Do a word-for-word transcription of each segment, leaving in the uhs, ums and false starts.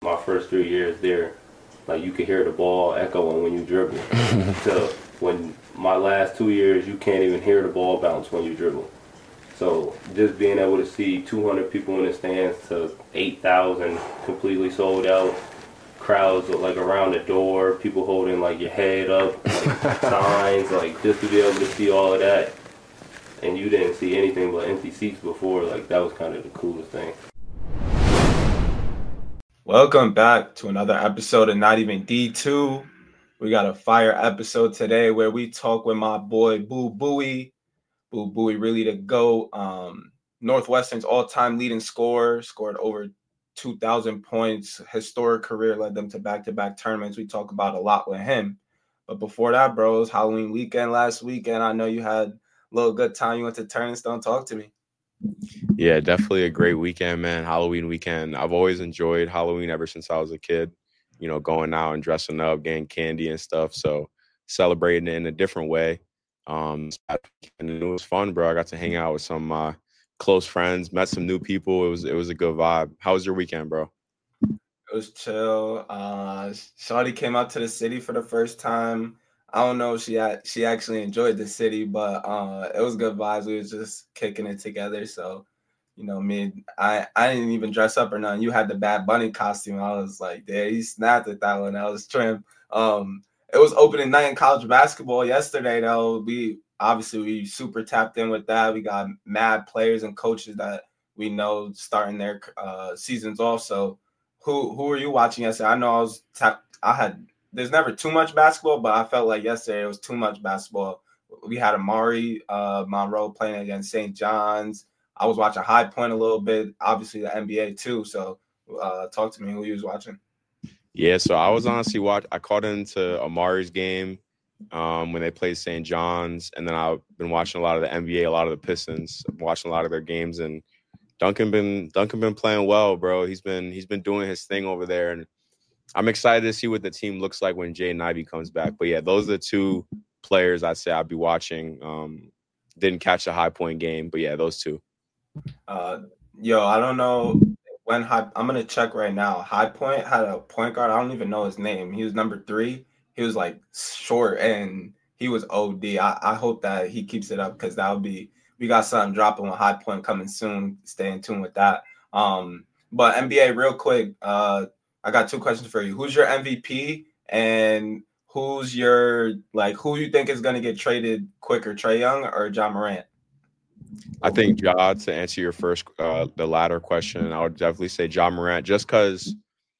my first three years there, like you could hear the ball echoing when you dribble. So when my last two years, you can't even hear the ball bounce when you dribble. So just being able to see two hundred people in the stands to eight thousand completely sold out, crowds like around the door, people holding like your head up, like signs, like just to be able to see all of that. And you didn't see anything but empty seats before, like that was kind of the coolest thing. Welcome back to another episode of Not Even D two. We got a fire episode today where we talk with my boy Boo Buie. Boo Buie really to go. Um, Northwestern's all-time leading scorer, scored over two thousand points. Historic career, led them to back-to-back tournaments. We talk about a lot with him. But before that, bro, it was Halloween weekend last weekend. I know you had a little good time. You went to Turnstone. Talk to me. Yeah, definitely a great weekend, man. Halloween weekend. I've always enjoyed Halloween ever since I was a kid, you know, going out and dressing up, getting candy and stuff. So celebrating it in a different way. Um, and it was fun, bro. I got to hang out with some uh, close friends, met some new people. It was it was a good vibe. How was your weekend, bro? It was chill. Uh, Shawty came out to the city for the first time. I don't know if she had, she actually enjoyed the city, but uh, it was good vibes. We was just kicking it together. So, you know, me, I, I didn't even dress up or nothing. You had the Bad Bunny costume. I was like, yeah, he snapped at that one. That was trim. Um, it was opening night in college basketball yesterday, though. We obviously we super tapped in with that. We got mad players and coaches that we know starting their uh, seasons off. So, who who are you watching yesterday? I know I was tap, I had. There's never too much basketball, but I felt like yesterday it was too much basketball. We had Amari uh, Monroe playing against Saint John's. I was watching High Point a little bit, obviously the N B A too. So uh, talk to me who you was watching. Yeah, so I was honestly watching. I caught into Amari's game um, when they played Saint John's, and then I've been watching a lot of the N B A, a lot of the Pistons. I'm watching a lot of their games, and Duncan been Duncan been playing well, bro. He's been he's been doing his thing over there, and I'm excited to see what the team looks like when Jaden Ivey comes back. But, yeah, those are the two players I'd say I'd be watching. Um, didn't catch the High Point game, but, yeah, those two. Uh, yo, I don't know when High – I'm going to check right now. High Point had a point guard. I don't even know his name. He was number three. He was, like, short, and he was O D. I, I hope that he keeps it up because that would be – we got something dropping with High Point coming soon. Stay in tune with that. Um, but N B A, real quick, uh, I got two questions for you. Who's your M V P and who's your, like, who you think is going to get traded quicker, Trae Young or Ja Morant? I think, Ja, to answer your first, uh, the latter question, I would definitely say Ja Morant just because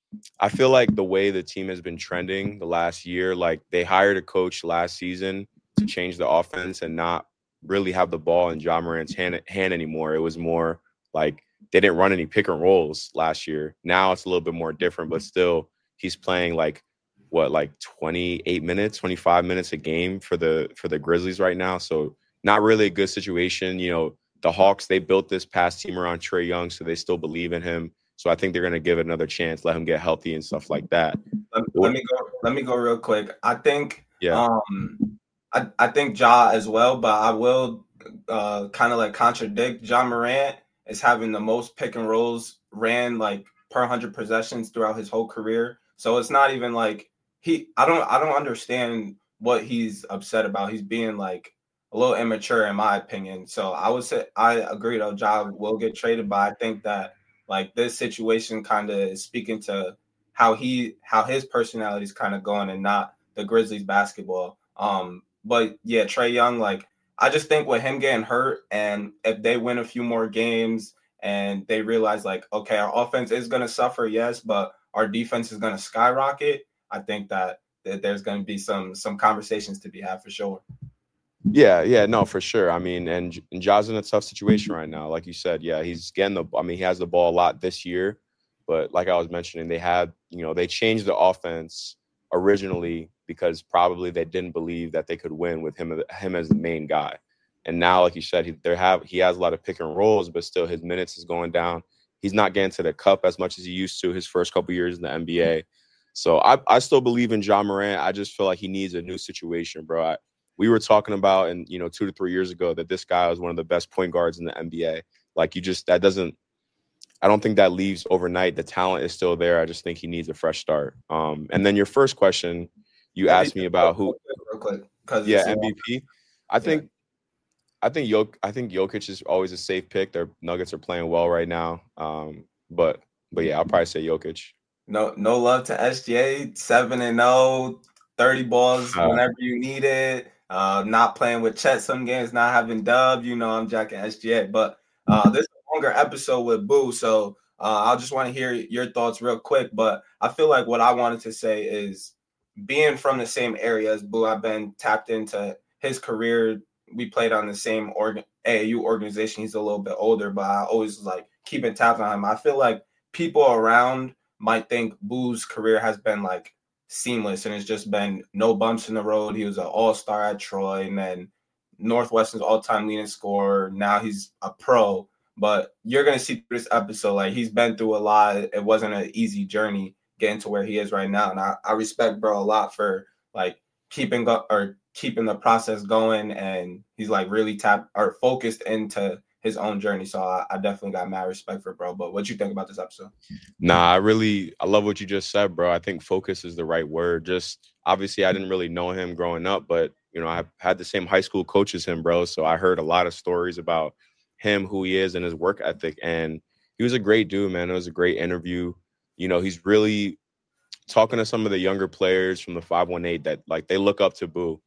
I feel like the way the team has been trending the last year, like they hired a coach last season to change the offense and not really have the ball in Ja Morant's hand, hand anymore. It was more like they didn't run any pick and rolls last year. Now it's a little bit more different, but still he's playing like what, like twenty-eight minutes, twenty-five minutes a game for the for the Grizzlies right now. So not really a good situation. You know, the Hawks, they built this past team around Trae Young, so they still believe in him. So I think they're going to give it another chance, let him get healthy and stuff like that. Let, let me go. Let me go real quick. I think, yeah, um, I, I think Ja as well, but I will uh, kind of like contradict. Ja Morant is having the most pick and rolls ran like per one hundred possessions throughout his whole career. So it's not even like he. I don't. I don't understand what he's upset about. He's being like a little immature, in my opinion. So I would say I agree though. Ja will get traded, but I think that like this situation kind of is speaking to how he how his personality is kind of going and not the Grizzlies basketball. Um, but yeah, Trae Young, like I just think with him getting hurt and if they win a few more games and they realize like, okay, our offense is going to suffer, yes, but our defense is going to skyrocket. I think that, that there's going to be some some conversations to be had for sure. Yeah, yeah, no, for sure. I mean, and, and Ja's in a tough situation right now. Like you said, yeah, he's getting the – I mean, he has the ball a lot this year. But like I was mentioning, they had – you know, they changed the offense originally because probably they didn't believe that they could win with him him as the main guy. And now, like you said, he, they have, he has a lot of pick and rolls, but still his minutes is going down. He's not getting to the cup as much as he used to his first couple years in the N B A. So I, I still believe in Ja Morant. I just feel like he needs a new situation, bro. I, we were talking about, and you know, two to three years ago, that this guy was one of the best point guards in the N B A. Like, you just that doesn't I don't think that leaves overnight. The talent is still there. I just think he needs a fresh start. Um, and then your first question, you asked me about who. Real quick, because yeah, M V P. I think, yeah. I think Jok- I think Jokic is always a safe pick. Their Nuggets are playing well right now. Um, but but yeah, I'll probably say Jokic. No no love to S G A, seven and oh, thirty balls Uh, whenever you need it. Uh, not playing with Chet some games, not having Dub. You know I'm jacking S G A. But uh, this is a longer episode with Boo, so uh, I'll just want to hear your thoughts real quick. But I feel like what I wanted to say is being from the same area as Boo, I've been tapped into his career. We played on the same organ- A A U organization. He's a little bit older, but I always like keeping tabs on him. I feel like people around might think Boo's career has been like seamless and it's just been no bumps in the road. He was an all-star at Troy and then Northwestern's all-time leading scorer. Now he's a pro. But you're going to see through this episode, like he's been through a lot. It wasn't an easy journey getting to where he is right now. And I, I respect bro a lot for like keeping go- or keeping the process going. And he's like really tapped or focused into his own journey. So I, I definitely got mad respect for bro. But what you think about this episode? Nah, I really, I love what you just said, bro. I think focus is the right word. Just obviously I didn't really know him growing up, but you know, I had the same high school coach as him, bro. So I heard a lot of stories about him, who he is, and his work ethic. And he was a great dude, man. It was a great interview. You know, he's really talking to some of the younger players from the five one eight that like they look up to Boo.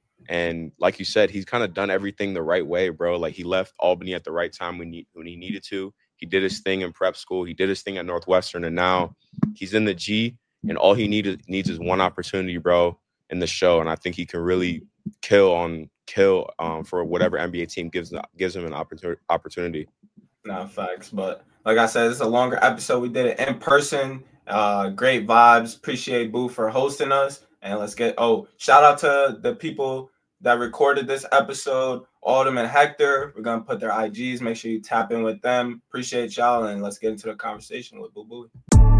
And like you said, he's kind of done everything the right way, bro. Like he left Albany at the right time when he, when he needed to. He did his thing in prep school. He did his thing at Northwestern. And now he's in the G, and all he needed needs is one opportunity, bro, in the show. And I think he can really kill on kill um, for whatever N B A team gives gives him an opportunity. opportunity. Nah, facts. But like I said, it's a longer episode. We did it in person. Uh, great vibes. Appreciate Boo for hosting us. And let's get, oh, shout out to the people that recorded this episode, Autumn and Hector. We're going to put their I Gs. Make sure you tap in with them. Appreciate y'all. And let's get into the conversation with Boo Boo.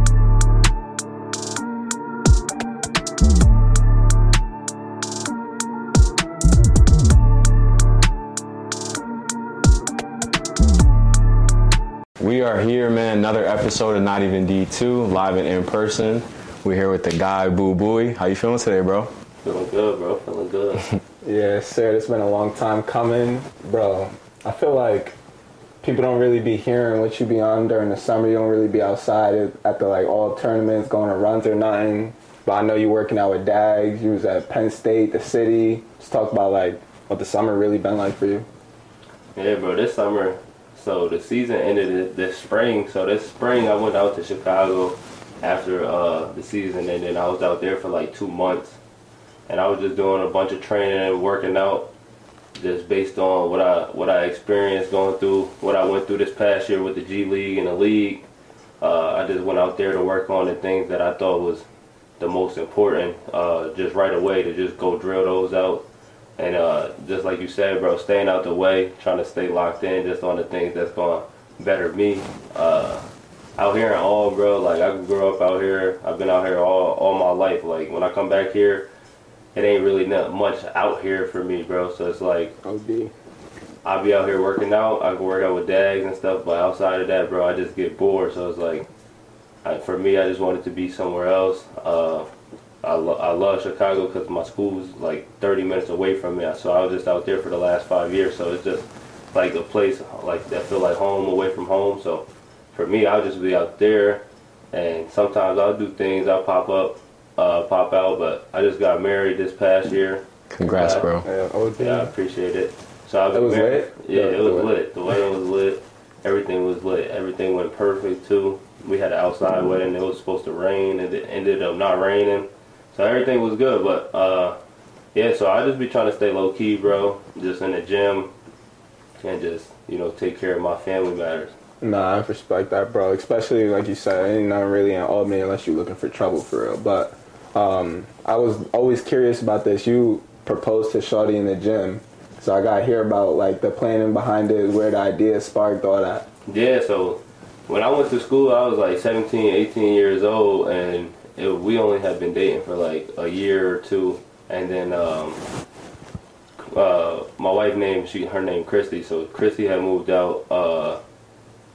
We are here, man. Another episode of Not Even D two, live and in person. We're here with the guy, Boo Booey. How you feeling today, bro? Feeling good, bro. Feeling good. Yeah, sir. It's been a long time coming. Bro, I feel like people don't really be hearing what you be on during the summer. You don't really be outside at the, like, all tournaments, going to runs or nothing. But I know you working out with Dags. You was at Penn State, the city. Just talk about, like, what the summer really been like for you. Yeah, bro. This summer... So the season ended this spring. So this spring I went out to Chicago after uh, the season ended. And I was out there for like two months. And I was just doing a bunch of training and working out just based on what I what I experienced going through, what I went through this past year with the G League and the league. Uh, I just went out there to work on the things that I thought was the most important uh, just right away, to just go drill those out. And uh, just like you said, bro, staying out the way, trying to stay locked in just on the things that's going to better me. Uh, out here in Ulm, bro, like I grew up out here. I've been out here all, all my life. Like when I come back here, it ain't really not much out here for me, bro. So it's like, O D. I'll be out here working out. I can work out with Dags and stuff. But outside of that, bro, I just get bored. So it's like, I, for me, I just wanted to be somewhere else. Uh, I, lo- I love Chicago because my school's like thirty minutes away from me. So I was just out there for the last five years. So it's just like a place like that feel like home away from home. So for me, I'll just be out there. And sometimes I'll do things. I'll pop up, uh, pop out. But I just got married this past year. Congrats, uh, bro. Yeah, O D. Yeah, I appreciate it. So I was It was married. lit? Yeah, The- it was the lit. lit. The wedding was lit. Everything was lit. Everything went perfect too. We had an outside wedding. It was supposed to rain, and it ended up not raining. So everything was good, but uh, yeah. So I just be trying to stay low key, bro. Just in the gym, and just you know take care of my family matters. Nah, I respect that, bro. Especially, like you said, ain't nothing really in Albany unless you're looking for trouble for real. But um, I was always curious about this. You proposed to Shawty in the gym. So I got to hear about, like, the planning behind it, where the idea sparked, all that. Yeah, so when I went to school, I was like seventeen, eighteen years old, and it, we only had been dating for like a year or two. And then um, uh, my wife named, she her name Christy, so Christy had moved out uh,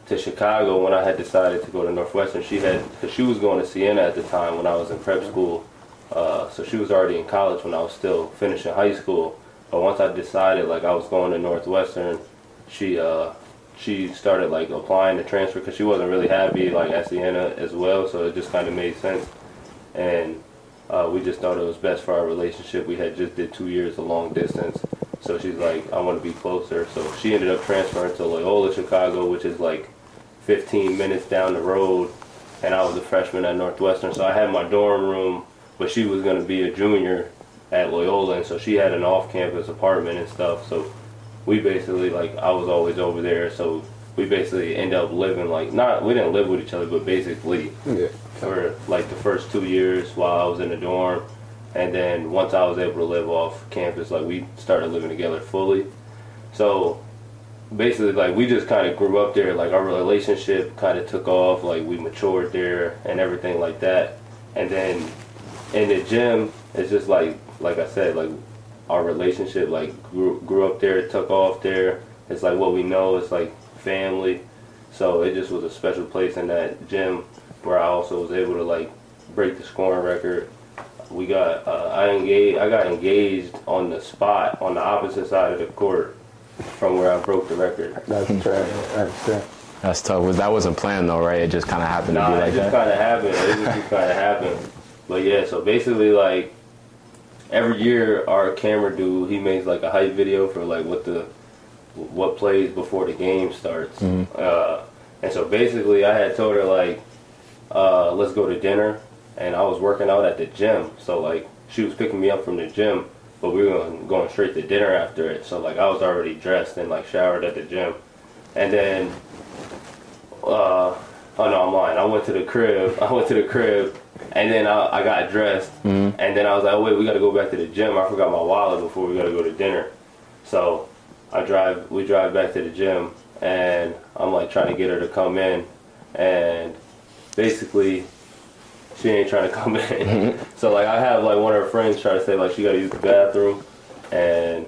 to Chicago when I had decided to go to Northwestern. She had, because she was going to Siena at the time when I was in prep school. Uh, so she was already in college when I was still finishing high school. But once I decided like I was going to Northwestern, she uh, she started like applying to transfer because she wasn't really happy like at Siena as well. So it just kind of made sense, and uh, we just thought it was best for our relationship. We had just did two years of long distance, so she's like, I want to be closer. So she ended up transferring to Loyola Chicago, which is like fifteen minutes down the road, and I was a freshman at Northwestern. So I had my dorm room, but she was going to be a junior at Loyola, and so she had an off-campus apartment and stuff. So we basically, like, I was always over there, so we basically end up living, like, not, we didn't live with each other, but basically Yeah. for, like, the first two years while I was in the dorm. And then once I was able to live off campus, like, we started living together fully. So basically, like, we just kind of grew up there. Like, our relationship kind of took off. Like, we matured there and everything like that. And then in the gym, it's just like, like I said, like, our relationship, like, grew, grew up there, took off there. It's like what we know. It's like family. So it just was a special place in that gym where I also was able to, like, break the scoring record. We got, uh, I engaged, I got engaged on the spot on the opposite side of the court from where I broke the record. That's true. That's true. That's tough. Was that wasn't planned though, right? It just kind of happened Nah, to be like it just that. kind of happened. It just kind of happened. But yeah, so basically, like, every year our camera dude, he makes like a hype video for like what the what plays before the game starts. Mhm. Uh, and so basically, I had told her like, uh, let's go to dinner, and I was working out at the gym. So like, she was picking me up from the gym, but we were going, going straight to dinner after it. So like, I was already dressed and like showered at the gym, and then, uh, oh no, I'm lying. I went to the crib. I went to the crib. And then I, I got dressed, Mm-hmm. and then I was like, oh, wait, we got to go back to the gym. I forgot my wallet before we got to go to dinner. So I drive, we drive back to the gym, and I'm like trying to get her to come in, and basically she ain't trying to come in. So like I have like one of her friends try to say like she got to use the bathroom, and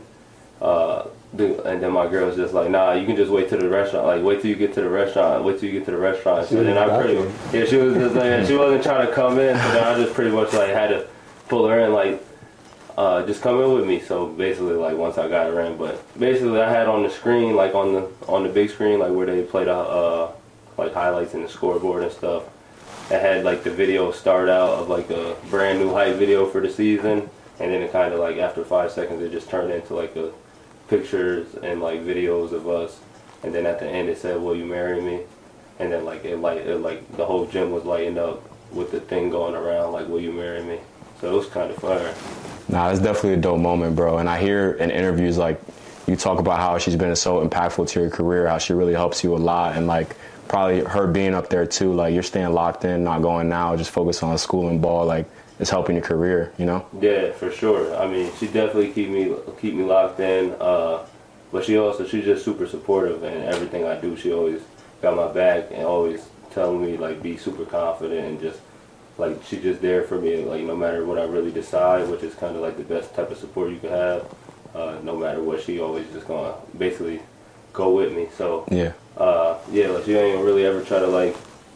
uh, the, and then my girl was just like, nah, you can just wait to the restaurant. Like, wait till you get to the restaurant. Wait till you get to the restaurant. She So then was I pretty, bathroom. yeah, she was just like, she wasn't trying to come in. So then I just pretty much like had to pull her in, like, uh, just come in with me. So basically, like once I got her in, but basically I had on the screen, like on the on the big screen, like where they play the uh, like highlights and the scoreboard and stuff. It had like the video start out of like a brand new hype video for the season, and then it kind of like after five seconds it just turned into like a pictures and like videos of us, and then at the end it said, will you marry me? And then like it light it, like the whole gym was lighting up with the thing going around like, will you marry me? So it was kind of fire. Nah, it's definitely a dope moment, bro. And I hear in interviews like you talk about how she's been so impactful to your career, how she really helps you a lot, and like probably her being up there too, like you're staying locked in, not going now, just focus on school and ball, like it's helping your career, you know? Yeah, for sure. I mean, she definitely keep me keep me locked in. Uh, but she also she's just super supportive in everything I do. She always got my back and always telling me like be super confident, and just like she's just there for me. Like no matter what I really decide, which is kind of like the best type of support you could have. Uh, no matter what, she always just gonna basically go with me. So Yeah. uh, yeah, like she ain't really ever try to like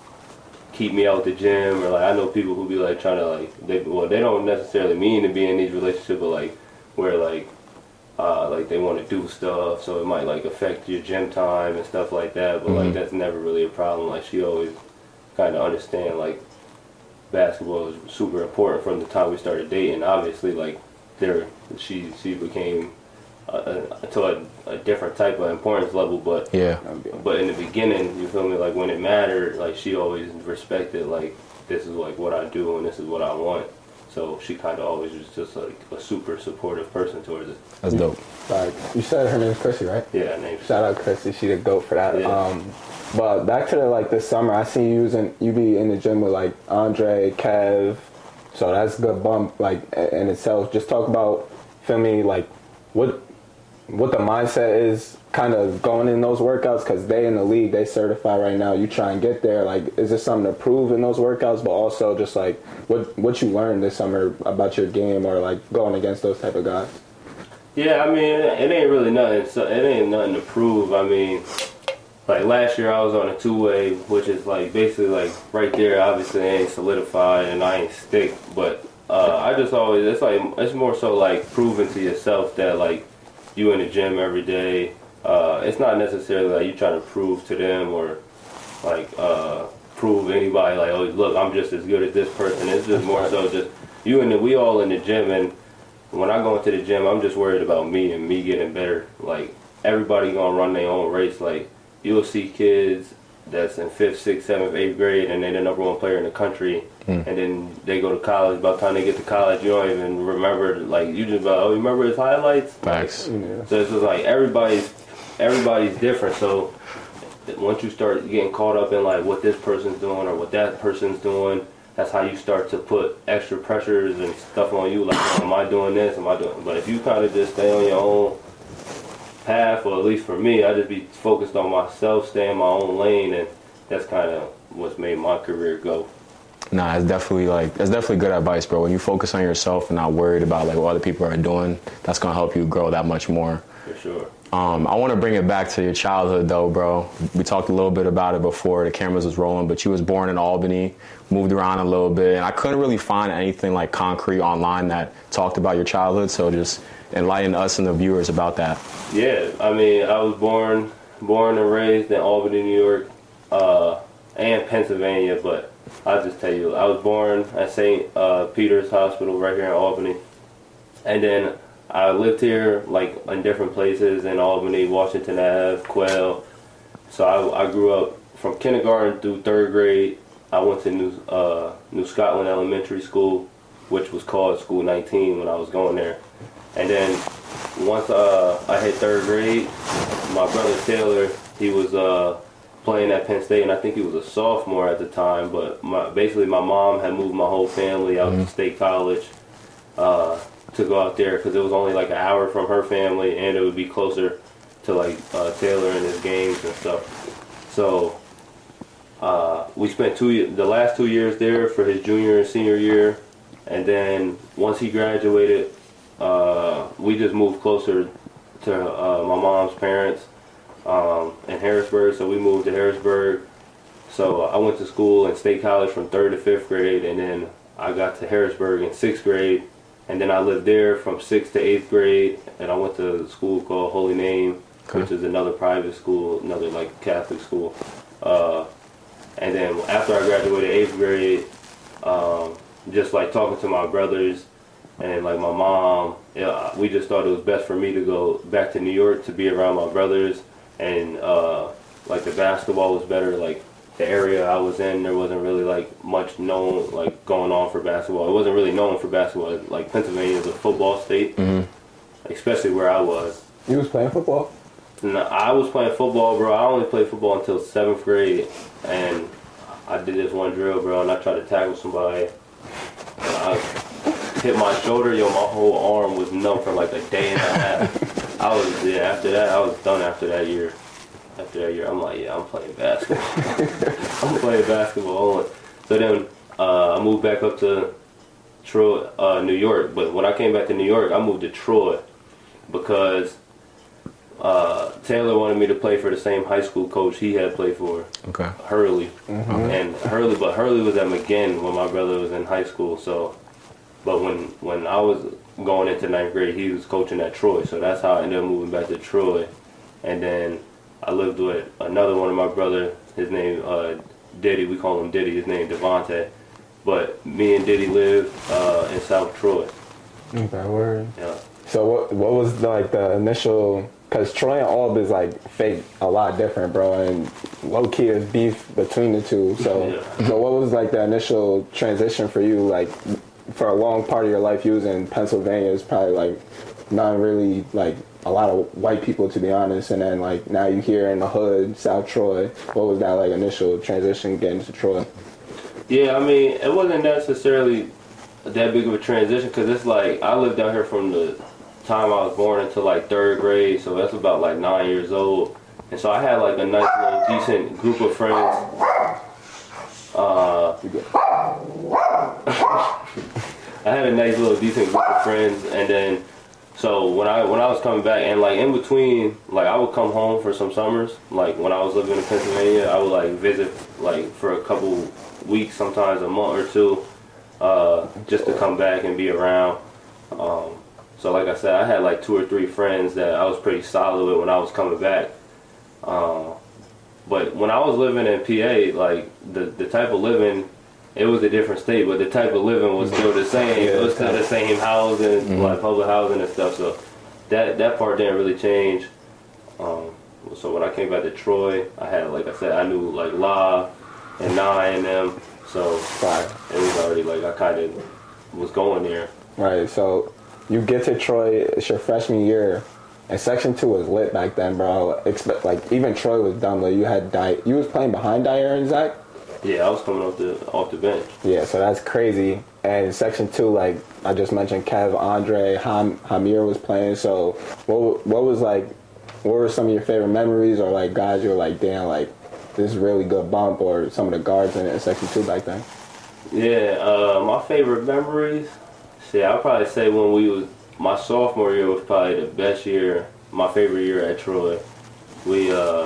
keep me out the gym, or like I know people who be like trying to like they well they don't necessarily mean to be in these relationships, but like where like uh like they want to do stuff, so it might like affect your gym time and stuff like that, but Mhm. like that's never really a problem. Like she always kind of understand like basketball is super important from the time we started dating. Obviously like there she she became uh, to a, a different type of importance level, but Yeah. but in the beginning, you feel me, like when it mattered, like she always respected like this is like what I do and this is what I want. So she kind of always was just like a super supportive person towards it. That's dope. Like you said, her name's Chrissy, right? Yeah, name. Shout out Chrissy, she the goat for that. Yeah. Um, but back to the, like this summer, I see you using you be in the gym with like Andre, Kev, so that's a good bump like in itself. Just talk about, feel me, like what what the mindset is kind of going in those workouts, because they in the league, they certify right now. You try and get there. Like, is there something to prove in those workouts? But also just like what what you learned this summer about your game, or like going against those type of guys. Yeah, I mean, it ain't really nothing. So it ain't nothing to prove. I mean, like last year I was on a two-way, which is like basically like right there. Obviously, I ain't solidified and I ain't stick, but uh, I just always it's like it's more so like proving to yourself that like you in the gym every day. Uh, it's not necessarily like you trying to prove to them or like uh, prove anybody like, oh look, I'm just as good as this person. It's just more so just you and the, we all in the gym, and when I go into the gym, I'm just worried about me and me getting better. Like everybody gonna run their own race. Like you'll see kids that's in fifth, sixth, seventh, eighth grade, and they're the number one player in the country, mm. and then they go to college. By the time they get to college, you don't even remember. Like you just, oh, you remember his highlights? Facts. Like, yeah. So it's just like everybody's everybody's different. So once you start getting caught up in like what this person's doing or what that person's doing, that's how you start to put extra pressures and stuff on you. Like, oh, am I doing this? Am I doing? But if you kind of just stay on your own path, or at least for me, I just be focused on myself, stay in my own lane, and that's kind of what's made my career go. Nah, it's definitely like that's definitely good advice, bro. When you focus on yourself and not worried about like what other people are doing, that's gonna help you grow that much more. For sure. Um, I want to bring it back to your childhood, though, bro. We talked a little bit about it before the cameras was rolling, but you was born in Albany, moved around a little bit, and I couldn't really find anything like concrete online that talked about your childhood. So just enlighten us and the viewers about that. Yeah, I mean, I was born, born and raised in Albany, New York, uh, and Pennsylvania. But I'll just tell you, I was born at Saint Uh, Peter's Hospital right here in Albany, and then I lived here, like, in different places in Albany, Washington Avenue, Quail. So I, I grew up from kindergarten through third grade. I went to New, uh, New Scotland Elementary School, which was called School nineteen when I was going there. And then once uh, I hit third grade, my brother Taylor, he was uh, playing at Penn State, and I think he was a sophomore at the time. But my, basically my mom had moved my whole family out mm-hmm. to State College. Uh, to go out there because it was only like an hour from her family, and it would be closer to like uh, Taylor and his games and stuff. So uh, we spent two the last two years there for his junior and senior year, and then once he graduated, uh, we just moved closer to uh, my mom's parents um, in Harrisburg. So we moved to Harrisburg. So I went to school in State College from third to fifth grade, and then I got to Harrisburg in sixth grade. And then I lived there from sixth to eighth grade, and I went to a school called Holy Name, okay. which is another private school, another like Catholic school. Uh, and then after I graduated eighth grade, um, just like talking to my brothers and like my mom, yeah, we just thought it was best for me to go back to New York to be around my brothers, and uh, like the basketball was better. Like the area I was in, there wasn't really like much known like going on for basketball. It wasn't really known for basketball. Like Pennsylvania is a football state, mm-hmm. especially where I was. You was playing football? No, I was playing football, bro. I only played football until seventh grade, and I did this one drill, bro, and I tried to tackle somebody. And I hit my shoulder, yo, my whole arm was numb for like a day and a half. I was yeah. After that, I was done. After that year. After that year, I'm like, yeah, I'm playing basketball. I'm playing basketball. So then uh, I moved back up to Troy, uh, New York. But when I came back to New York, I moved to Troy because uh, Taylor wanted me to play for the same high school coach he had played for, okay. Hurley. Mm-hmm. And Hurley, but Hurley was at McGinn when my brother was in high school. So, but when when I was going into ninth grade, he was coaching at Troy. So that's how I ended up moving back to Troy. And then I lived with another one of my brother. His name uh, Diddy. We call him Diddy. His name Devontae. But me and Diddy lived uh, in South Troy. Okay, word. Yeah. So what what was the, like the initial? Because Troy and Alb is like fake a lot different, bro, and low key is beef between the two. So yeah. So what was like the initial transition for you? Like for a long part of your life, you was in Pennsylvania. It's probably like not really like a lot of white people, to be honest, and then like now you here in the hood, South Troy. What was that like initial transition getting to Troy? Yeah, I mean, it wasn't necessarily that big of a transition because it's like I lived out here from the time I was born until like third grade, so that's about like nine years old, and so I had like a nice little decent group of friends. Uh, I had a nice little decent group of friends, and then So when I when I was coming back and like in between, like I would come home for some summers. Like when I was living in Pennsylvania, I would like visit like for a couple weeks, sometimes a month or two, uh, just to come back and be around. Um, so like I said, I had like two or three friends that I was pretty solid with when I was coming back. Uh, but when I was living in P A, like the the type of living. It was a different state, but the type of living was still the same. Yeah, it was still the same housing, Mm-hmm. like public housing and stuff. So that that part didn't really change. Um, so when I came back to Troy, I had, like I said, I knew like La and Nine and them. So Right. it was already like I kind of was going there. Right. So you get to Troy. It's your freshman year, and Section Two was lit back then, bro. Expect like even Troy was dumb. Like you had Di- you was playing behind Dyer and Zach. Yeah, I was coming off the off the bench. Yeah, so that's crazy. And Section Two, like I just mentioned, Kev, Andre, Ham, Hamir was playing. So what what was like? What were some of your favorite memories, or like guys you were like, damn, like this is really good bump, or some of the guards in, in Section Two back then? Yeah, uh, my favorite memories. See, I'd probably say when we was my sophomore year was probably the best year. My favorite year at Troy. We uh.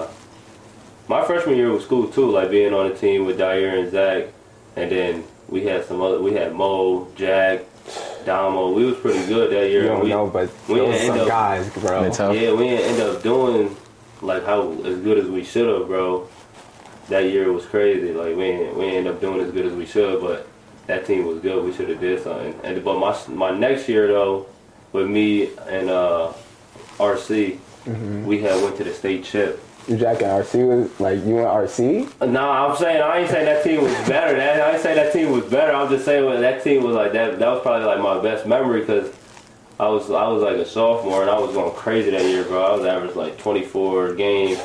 My freshman year was cool too, like being on the team with Dyer and Zach, and then we had some other. We had Mo, Jack, Damo. We was pretty good that year. You don't we, know, but we those didn't some end up- guys, bro. They tough. Yeah, we didn't end up doing like how as good as we should have, bro. That year was crazy. Like we didn't, we didn't end up doing as good as we should, but that team was good. We should have did something. And but my my next year though, with me and uh, R C, Mm-hmm. we had went to the state chip. You Jack and R C was like you and R C. No, I'm saying I ain't saying that team was better. That, I ain't saying that team was better. I'm just saying well, that team was like that. That was probably like my best memory because I was I was like a sophomore and I was going crazy that year, bro. I was average like twenty-four games,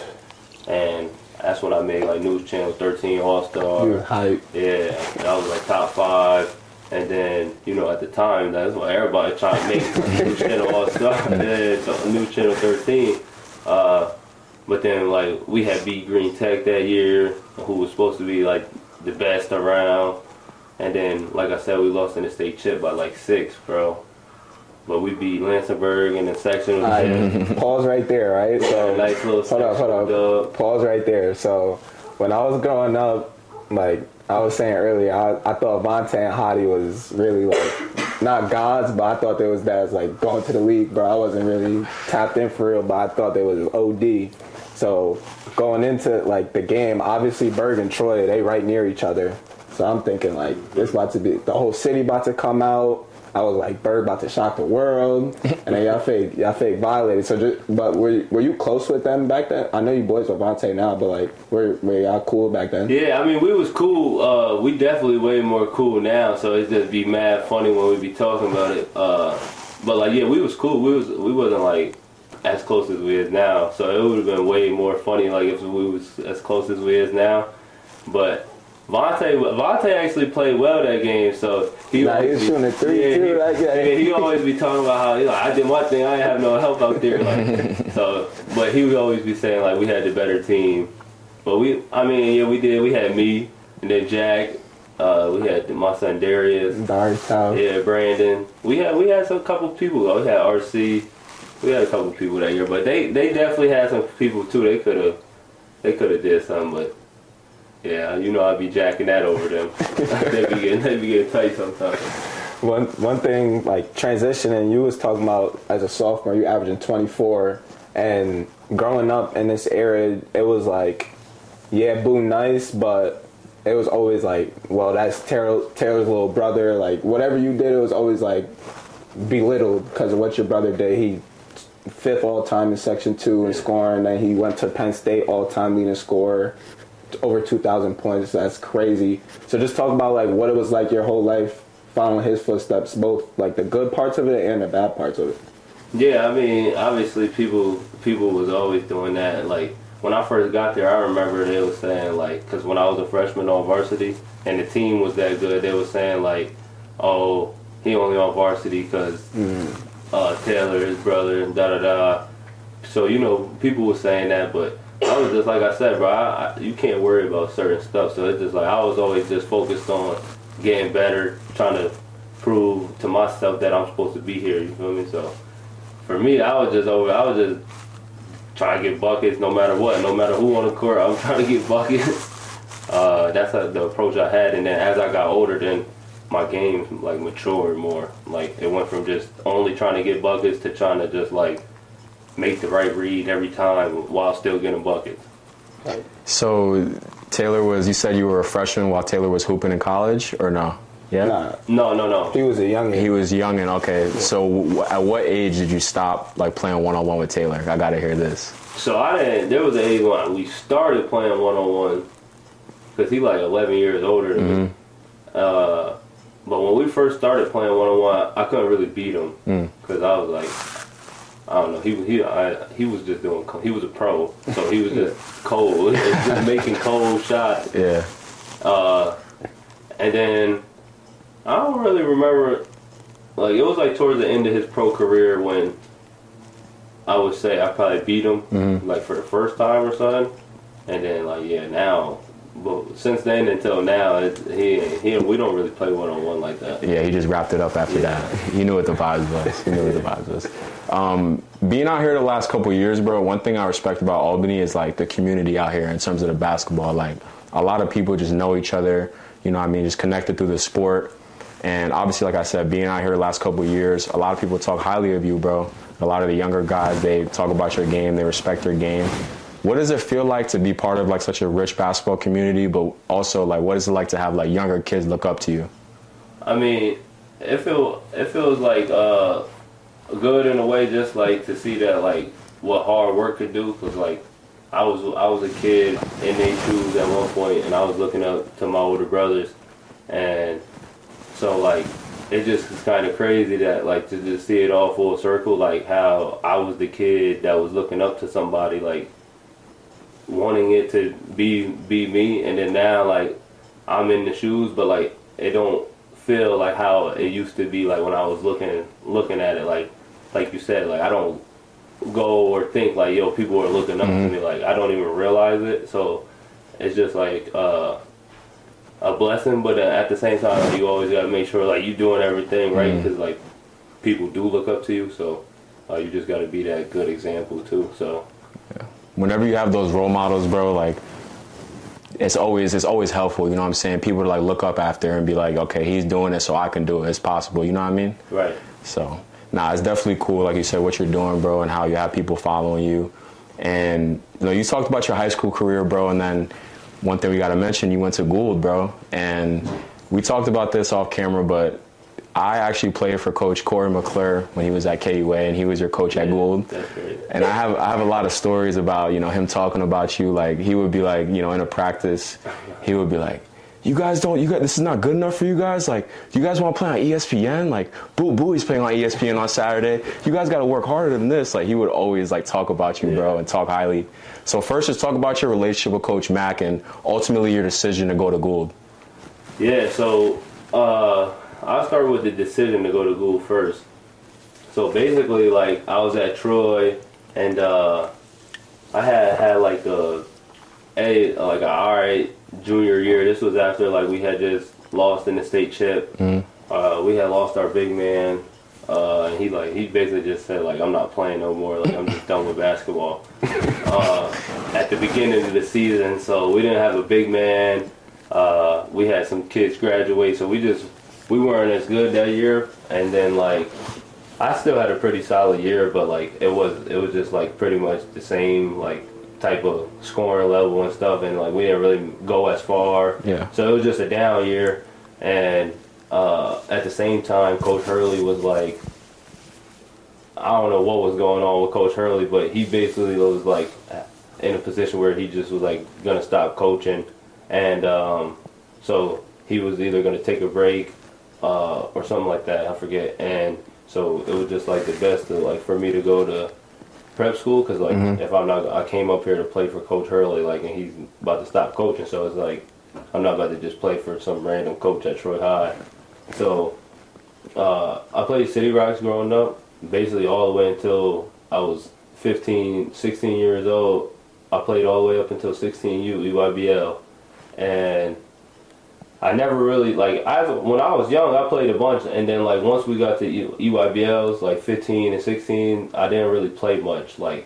and that's when I made like News Channel thirteen All You Star. was hype. Yeah, and I was like top five. And then, you know, at the time, that's why everybody trying to make News Channel All Star. And then so News Channel thirteen. Uh, But then, like, we had beat Green Tech that year, who was supposed to be, like, the best around. And then, like I said, we lost in the state chip by, like, six, bro. But we beat Lansingburg in the sectional. All right, pause right there, right? So nice little hold up, hold up. dub. Pause right there. So when I was growing up, like I was saying earlier, I, I thought Vontae and Hottie was really like not gods, but I thought they was guys like going to the league, bro. I wasn't really tapped in for real, but I thought they was O D. So going into like the game, obviously Berg and Troy, they right near each other. So I'm thinking like this about to be the whole city about to come out. I was like Berg about to shock the world, and then y'all fake y'all fake violated. So just, but were you, were you close with them back then? I know you boys with Vontae now, but like were were y'all cool back then? Yeah, I mean, we was cool. Uh, we definitely way more cool now, so it's just be mad funny when we be talking about it. Uh, but like, yeah, we was cool. We was we wasn't like as close as we is now, so it would have been way more funny like if we was as close as we is now. But Vontae, Vontae actually played well that game, so he Nah, he was be, shooting a three, yeah, too, he, that game. yeah, he always be talking about how, you know, I did my thing, I didn't have no help out there, like, so. But he would always be saying like we had the better team, but we, I mean, yeah, we did. We had me and then Jack. Uh, we had my son Darius. Darius Town. Yeah, Brandon. We had we had some couple people. We had R C. We had a couple people that year, but they, they definitely had some people too. They could have they could have did something, but. Yeah, you know I'd be jacking that over them. they be getting they be getting tight sometimes. One one thing like transitioning, you was talking about as a sophomore, you averaging twenty-four, and growing up in this era, it was like, yeah, Boo nice, but it was always like, well, that's Taylor, Taylor's little brother. Like whatever you did, it was always like belittled because of what your brother did. He fifth all time in Section Two in scoring, and he went to Penn State all time leading scorer. Over two thousand points. That's crazy. So just talk about like what it was like your whole life following his footsteps, both like the good parts of it and the bad parts of it. Yeah, I mean, obviously people people was always doing that. Like when I first got there, I remember they was saying like, because when I was a freshman on varsity and the team was that good, they was saying like, oh, he only on varsity because mm. uh, Taylor, his brother, and da da da. So you know, people were saying that, but I was just like I said, bro. I, I, you can't worry about certain stuff. So it's just like I was always just focused on getting better, trying to prove to myself that I'm supposed to be here. You feel me? So for me, I was just over. I was just trying to get buckets no matter what, no matter who on the court. I was trying to get buckets. Uh, that's a, the approach I had, and then as I got older, then my game like matured more. Like it went from just only trying to get buckets to trying to just like make the right read every time while still getting buckets. So Taylor was, you said you were a freshman while Taylor was hooping in college, or no? Yeah. Nah, No, no, no. he was a youngin. He was young and okay. So w- at what age did you stop like playing one on one with Taylor? I gotta hear this. So I didn't. There was an age when we started playing one on one because he like eleven years older than me. Uh, but when we first started playing one on one, I couldn't really beat him because I was like, I don't know. He he I, he was just doing. He was a pro, so he was just cold, just making cold shots. Yeah. Uh, and then I don't really remember. Like it was like towards the end of his pro career when I would say I probably beat him Mm-hmm. like for the first time or something. And then like yeah now, but since then until now, it's, he he we don't really play one on one like that. Yeah, he just wrapped it up after Yeah. that. He knew what the vibes was. He knew what the vibes was. Um, being out here the last couple of years, bro, one thing I respect about Albany is like the community out here in terms of the basketball. Like a lot of people just know each other, you know what I mean, just connected through the sport. And obviously, like I said, being out here the last couple of years, a lot of people talk highly of you, bro. A lot of the younger guys, they talk about your game, they respect your game. What does it feel like to be part of like such a rich basketball community, but also like what is it like to have like younger kids look up to you? I mean, it feel it feels like uh, good in a way, just like to see that like what hard work could do. Cause like I was I was a kid in their shoes at one point, and I was looking up to my older brothers, and so like it just is kind of crazy that like to just see it all full circle, like how I was the kid that was looking up to somebody, like wanting it to be be me, and then now like I'm in the shoes, but like it don't feel like how it used to be, like when I was looking looking at it, like like you said, like I don't go or think like yo people are looking up Mm-hmm. to me, like I don't even realize it. So it's just like uh a blessing, but uh, at the same time like, you always gotta make sure like you doing everything right, because like people do look up to you, so uh, you just gotta be that good example too. So Whenever you have those role models, bro, like it's always it's always helpful, you know what I'm saying? People to like look up after and be like, okay, he's doing it, so I can do it. It's possible, you know what I mean? right. So, nah, it's definitely cool, like you said, what you're doing, bro, and how you have people following you. And you know, you talked about your high school career, bro, and then one thing we gotta mention, you went to Gould, bro. And we talked about this off camera, but I actually played for Coach Corey McClure when he was at K U A, and he was your coach at Gould. That's great. And I have I have a lot of stories about, you know, him talking about you. Like he would be like, you know, in a practice, he would be like, you guys don't, you guys, this is not good enough for you guys. Like, do you guys want to play on E S P N? Like, Boo Booey's playing on E S P N on Saturday. You guys got to work harder than this. Like, he would always like talk about you, Yeah. bro, and talk highly. So first, just talk about your relationship with Coach Mack and ultimately your decision to go to Gould. Yeah, so uh, I'll start with the decision to go to Gould first. So basically, like, I was at Troy, and uh, I had had like a, a like a all right junior year. This was after like we had just lost in the state chip. Mm-hmm. Uh, we had lost our big man, uh, and he like he basically just said like I'm not playing no more. Like I'm just done with basketball. Uh, at the beginning of the season, so we didn't have a big man. Uh, we had some kids graduate, so we just we weren't as good that year. And then like I still had a pretty solid year, but like it was it was just like pretty much the same like type of scoring level and stuff, and like we didn't really go as far. Yeah. So it was just a down year, and uh, at the same time, Coach Hurley was like, I don't know what was going on with Coach Hurley, but he basically was like in a position where he just was like gonna stop coaching, and um, so he was either gonna take a break uh, or something like that. I forget. And so it was just like the best to like for me to go to prep school, because like Mhm. if I'm not, I came up here to play for Coach Hurley, like, and he's about to stop coaching, so it's like I'm not about to just play for some random coach at Troy High. So uh, I played City Rocks growing up, basically all the way until I was fifteen, sixteen years old. I played all the way up until sixteen U, E Y B L, and I never really like I when I was young I played a bunch, and then like once we got to E Y B Ls like fifteen and sixteen, I didn't really play much, like,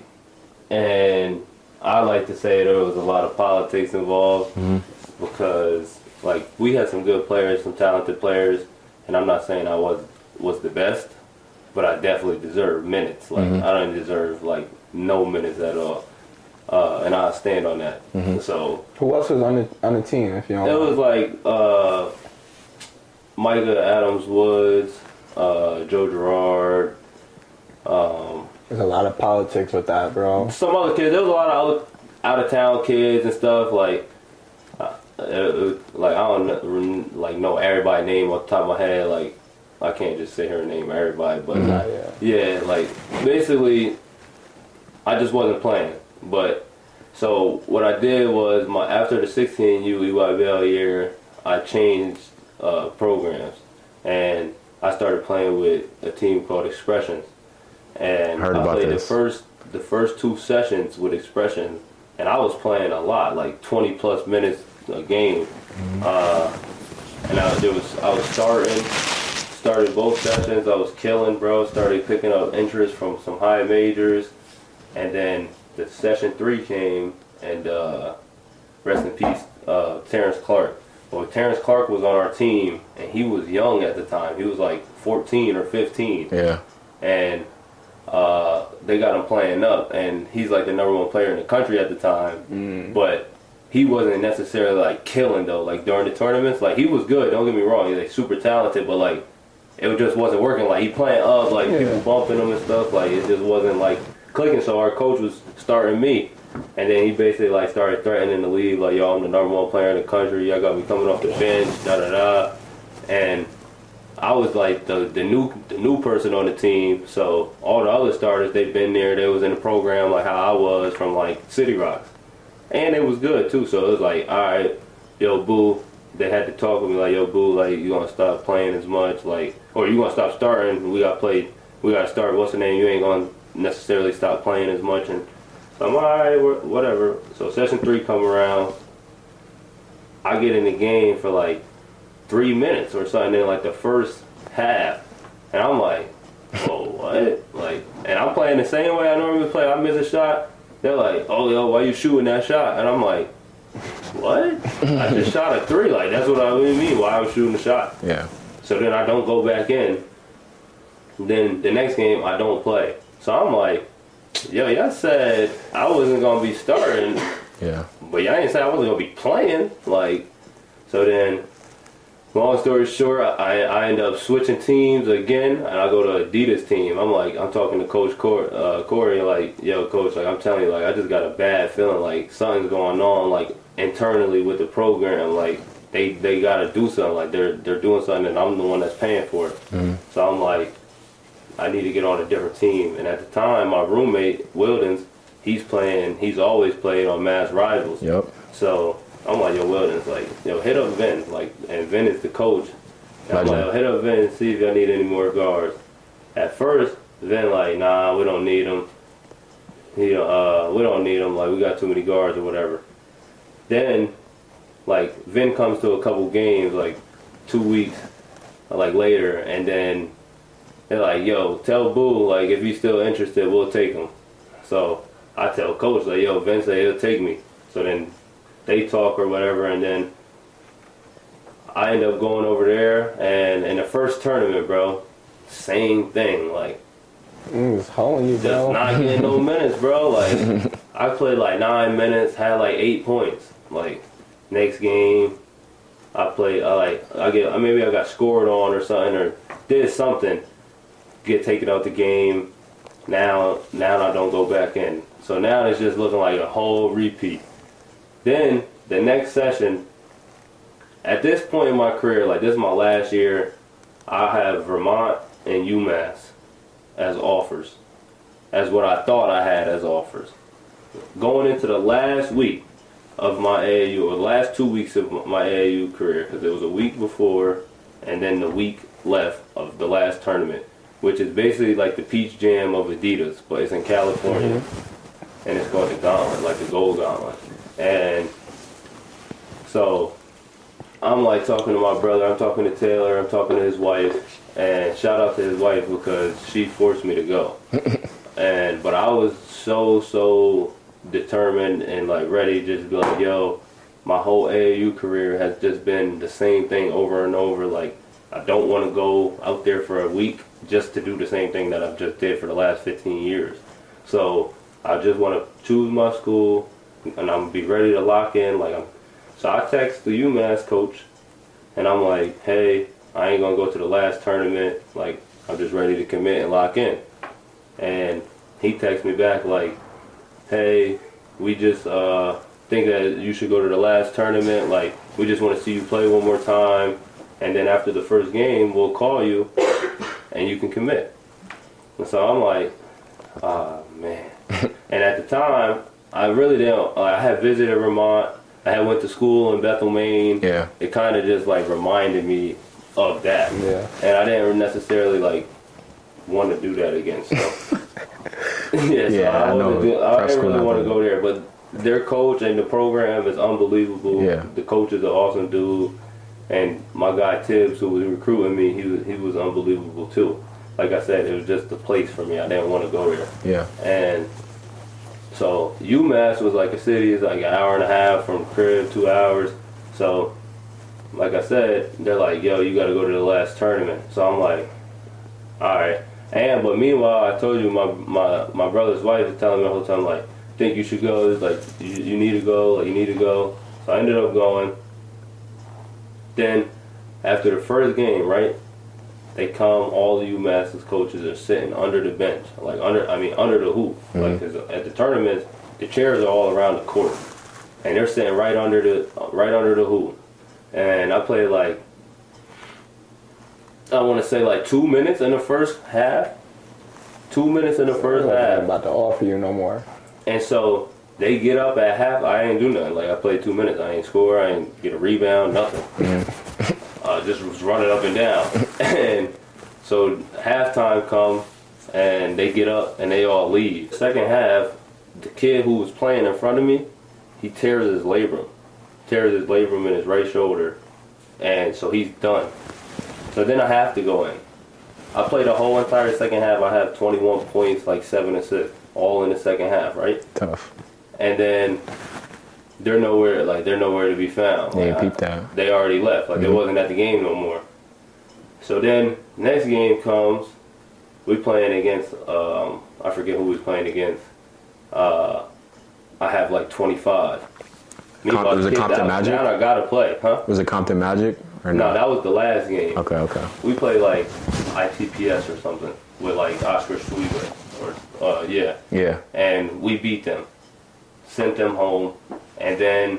and I like to say there was a lot of politics involved mm-hmm. because like we had some good players, some talented players, and I'm not saying I was was the best, but I definitely deserved minutes. Like mm-hmm. I didn't deserve like no minutes at all. Uh, and I stand on that. Mm-hmm. So who else was on the on the team? If you don't it know? was like uh, Micah Adams Woods, uh, Joe Girard. Um, There's a lot of politics with that, bro. Some other kids. There was a lot of other out of town kids and stuff. Like, uh, it, like I don't know, like know everybody's name off the top of my head. Like, I can't just sit here and name everybody, but mm-hmm. yeah. yeah, like basically, I just wasn't playing. But so what I did was my after the sixteen U E Y B L year, I changed uh, programs, and I started playing with a team called Expressions. And Heard I about played this. the first the first two sessions with Expressions, and I was playing a lot, like twenty plus minutes a game. Mm-hmm. Uh, and I there was I was starting started both sessions. I was killing, bro. Started picking up interest from some high majors, and then the session three came, and uh, rest in peace, uh, Terrence Clark. Well, Terrence Clark was on our team, and he was young at the time. He was like fourteen or fifteen. Yeah. And uh, they got him playing up, and he's like the number one player in the country at the time. Mm. But he wasn't necessarily like killing though. Like during the tournaments, like he was good. Don't get me wrong, he's like super talented, but like it just wasn't working. Like he playing up, like yeah. people bumping him and stuff. Like it just wasn't like clicking. So our coach was starting me, and then he basically like started threatening to leave. Like, yo, I'm the number one player in the country. Y'all got me coming off the bench. Da da da. And I was like the the new the new person on the team. So all the other starters, they've been there. They was in the program like how I was from like City Rocks, and it was good too. So it was like, all right, yo, boo. They had to talk with me like, yo, boo, like you gonna stop playing as much, like, or you gonna stop starting. We got play. We got to start. What's the name? You ain't gonna necessarily stop playing as much. And so I'm all right, whatever. So session three come around. I get in the game for like three minutes or something in like the first half, and I'm like, oh, what? Like, and I'm playing the same way I normally play. I miss a shot. They're like, oh, yo, why you shooting that shot? And I'm like, what? I just shot a three. Like, that's what I really mean. Why I was shooting the shot. Yeah. So then I don't go back in. Then the next game I don't play. So I'm like, yo, y'all said I wasn't gonna be starting. Yeah. But y'all ain't say I wasn't gonna be playing. Like, so then, long story short, I I end up switching teams again, and I go to Adidas team. I'm like, I'm talking to Coach Corey, uh, Corey, like, yo, Coach, like, I'm telling you, like, I just got a bad feeling, like, something's going on, like, internally with the program, like, they they gotta do something, like, they're they're doing something, and I'm the one that's paying for it. Mm-hmm. So I'm like, I need to get on a different team. And at the time, my roommate, Wildens, he's playing, he's always played on Mass Rivals. Yep. So I'm like, yo, Wildens, like, yo, hit up Vin. Like, and Vin is the coach. And I'm like, yo, hit up Vin and see if y'all need any more guards. At first, Vin like, nah, we don't need them. He, uh, we don't need them. Like, we got too many guards or whatever. Then, like, Vin comes to a couple games, like, two weeks, like, later, and then they're like, yo, tell Boo, like, if he's still interested, we'll take him. So I tell Coach, like, yo, Vince said he'll take me. So then they talk or whatever, and then I end up going over there, and in the first tournament, bro, same thing. Like, mm, it's holding you, bro. Just not getting no minutes, bro. Like, I played like nine minutes, had like eight points. Like, next game, I played, I like, I get, maybe I got scored on or something, or did something. Get taken out the game. Now, now I don't go back in. So now it's just looking like a whole repeat. Then the next session, at this point in my career, like this is my last year, I have Vermont and UMass as offers, as what I thought I had as offers. Going into the last week of my A A U, or the last two weeks of my A A U career, because it was a week before and then the week left of the last tournament, which is basically like the Peach Jam of Adidas, but it's in California, mm-hmm. and it's called the Gauntlet, like the Gold Gauntlet. And so I'm like talking to my brother, I'm talking to Taylor, I'm talking to his wife, and shout out to his wife because she forced me to go. And but I was so so determined and like ready to just be like, yo, my whole A A U career has just been the same thing over and over. Like, I don't want to go out there for a week just to do the same thing that I've just did for the last fifteen years. So I just want to choose my school, and I'm gonna be ready to lock in. Like, I'm, so I text the UMass coach, and I'm like, hey, I ain't gonna go to the last tournament. Like, I'm just ready to commit and lock in. And he texts me back like, hey, we just uh, think that you should go to the last tournament. Like, we just want to see you play one more time, and then after the first game, we'll call you, and you can commit. And so I'm like, ah, oh, man. And at the time, I really didn't. Uh, I had visited Vermont. I had went to school in Bethel, Maine. Yeah. It kind of just like reminded me of that. Yeah. And I didn't necessarily like want to do that again. So yeah, so Yeah, I, I know. do, I Prep didn't school really not want to that go there, but their coach and the program is unbelievable. Yeah. The coach is an awesome dude, and my guy Tibbs, who was recruiting me, he was he was unbelievable too. Like I said, it was just the place for me. I didn't want to go there. Yeah. And so UMass was like a city, it's like an hour and a half from crib, two hours. So, like I said, they're like, yo, you got to go to the last tournament. So I'm like, all right. And but meanwhile, I told you my my my brother's wife is telling me the whole time like, think you should go. It's like you, you need to go. Like you need to go. So I ended up going. Then, after the first game, right? They come, all the UMass's coaches are sitting under the bench, like under, I mean, under the hoop. Mm-hmm. Like, 'cause at the tournaments, the chairs are all around the court, and they're sitting right under the, right under the hoop. And I played like, I want to say like two minutes in the first half, two minutes in the first Like, half. I'm about to offer you no more. And so they get up at half. I ain't do nothing. Like I played two minutes. I ain't score. I ain't get a rebound. Nothing. Uh, just was running up and down. And so halftime comes, and they get up and they all leave. Second half, the kid who was playing in front of me, he tears his labrum, tears his labrum in his right shoulder, and so he's done. So then I have to go in. I played the whole entire second half. I have twenty-one points, like seven assists, all in the second half, right? Tough. And then they're nowhere, like they're nowhere to be found. Yeah, Like, peep I- that. They already left. Like they wasn't at the game no more. So then next game comes, we playing against um, I forget who we was playing against. Uh, I have like twenty-five. Me Com- about was to it get Compton down- Magic? down, I gotta play, huh? Was it Compton Magic or No, no? that was the last game. Okay, okay. We played like I T P S or something with like Oscar Schwieber or uh, yeah. Yeah. And we beat them, sent them home, and then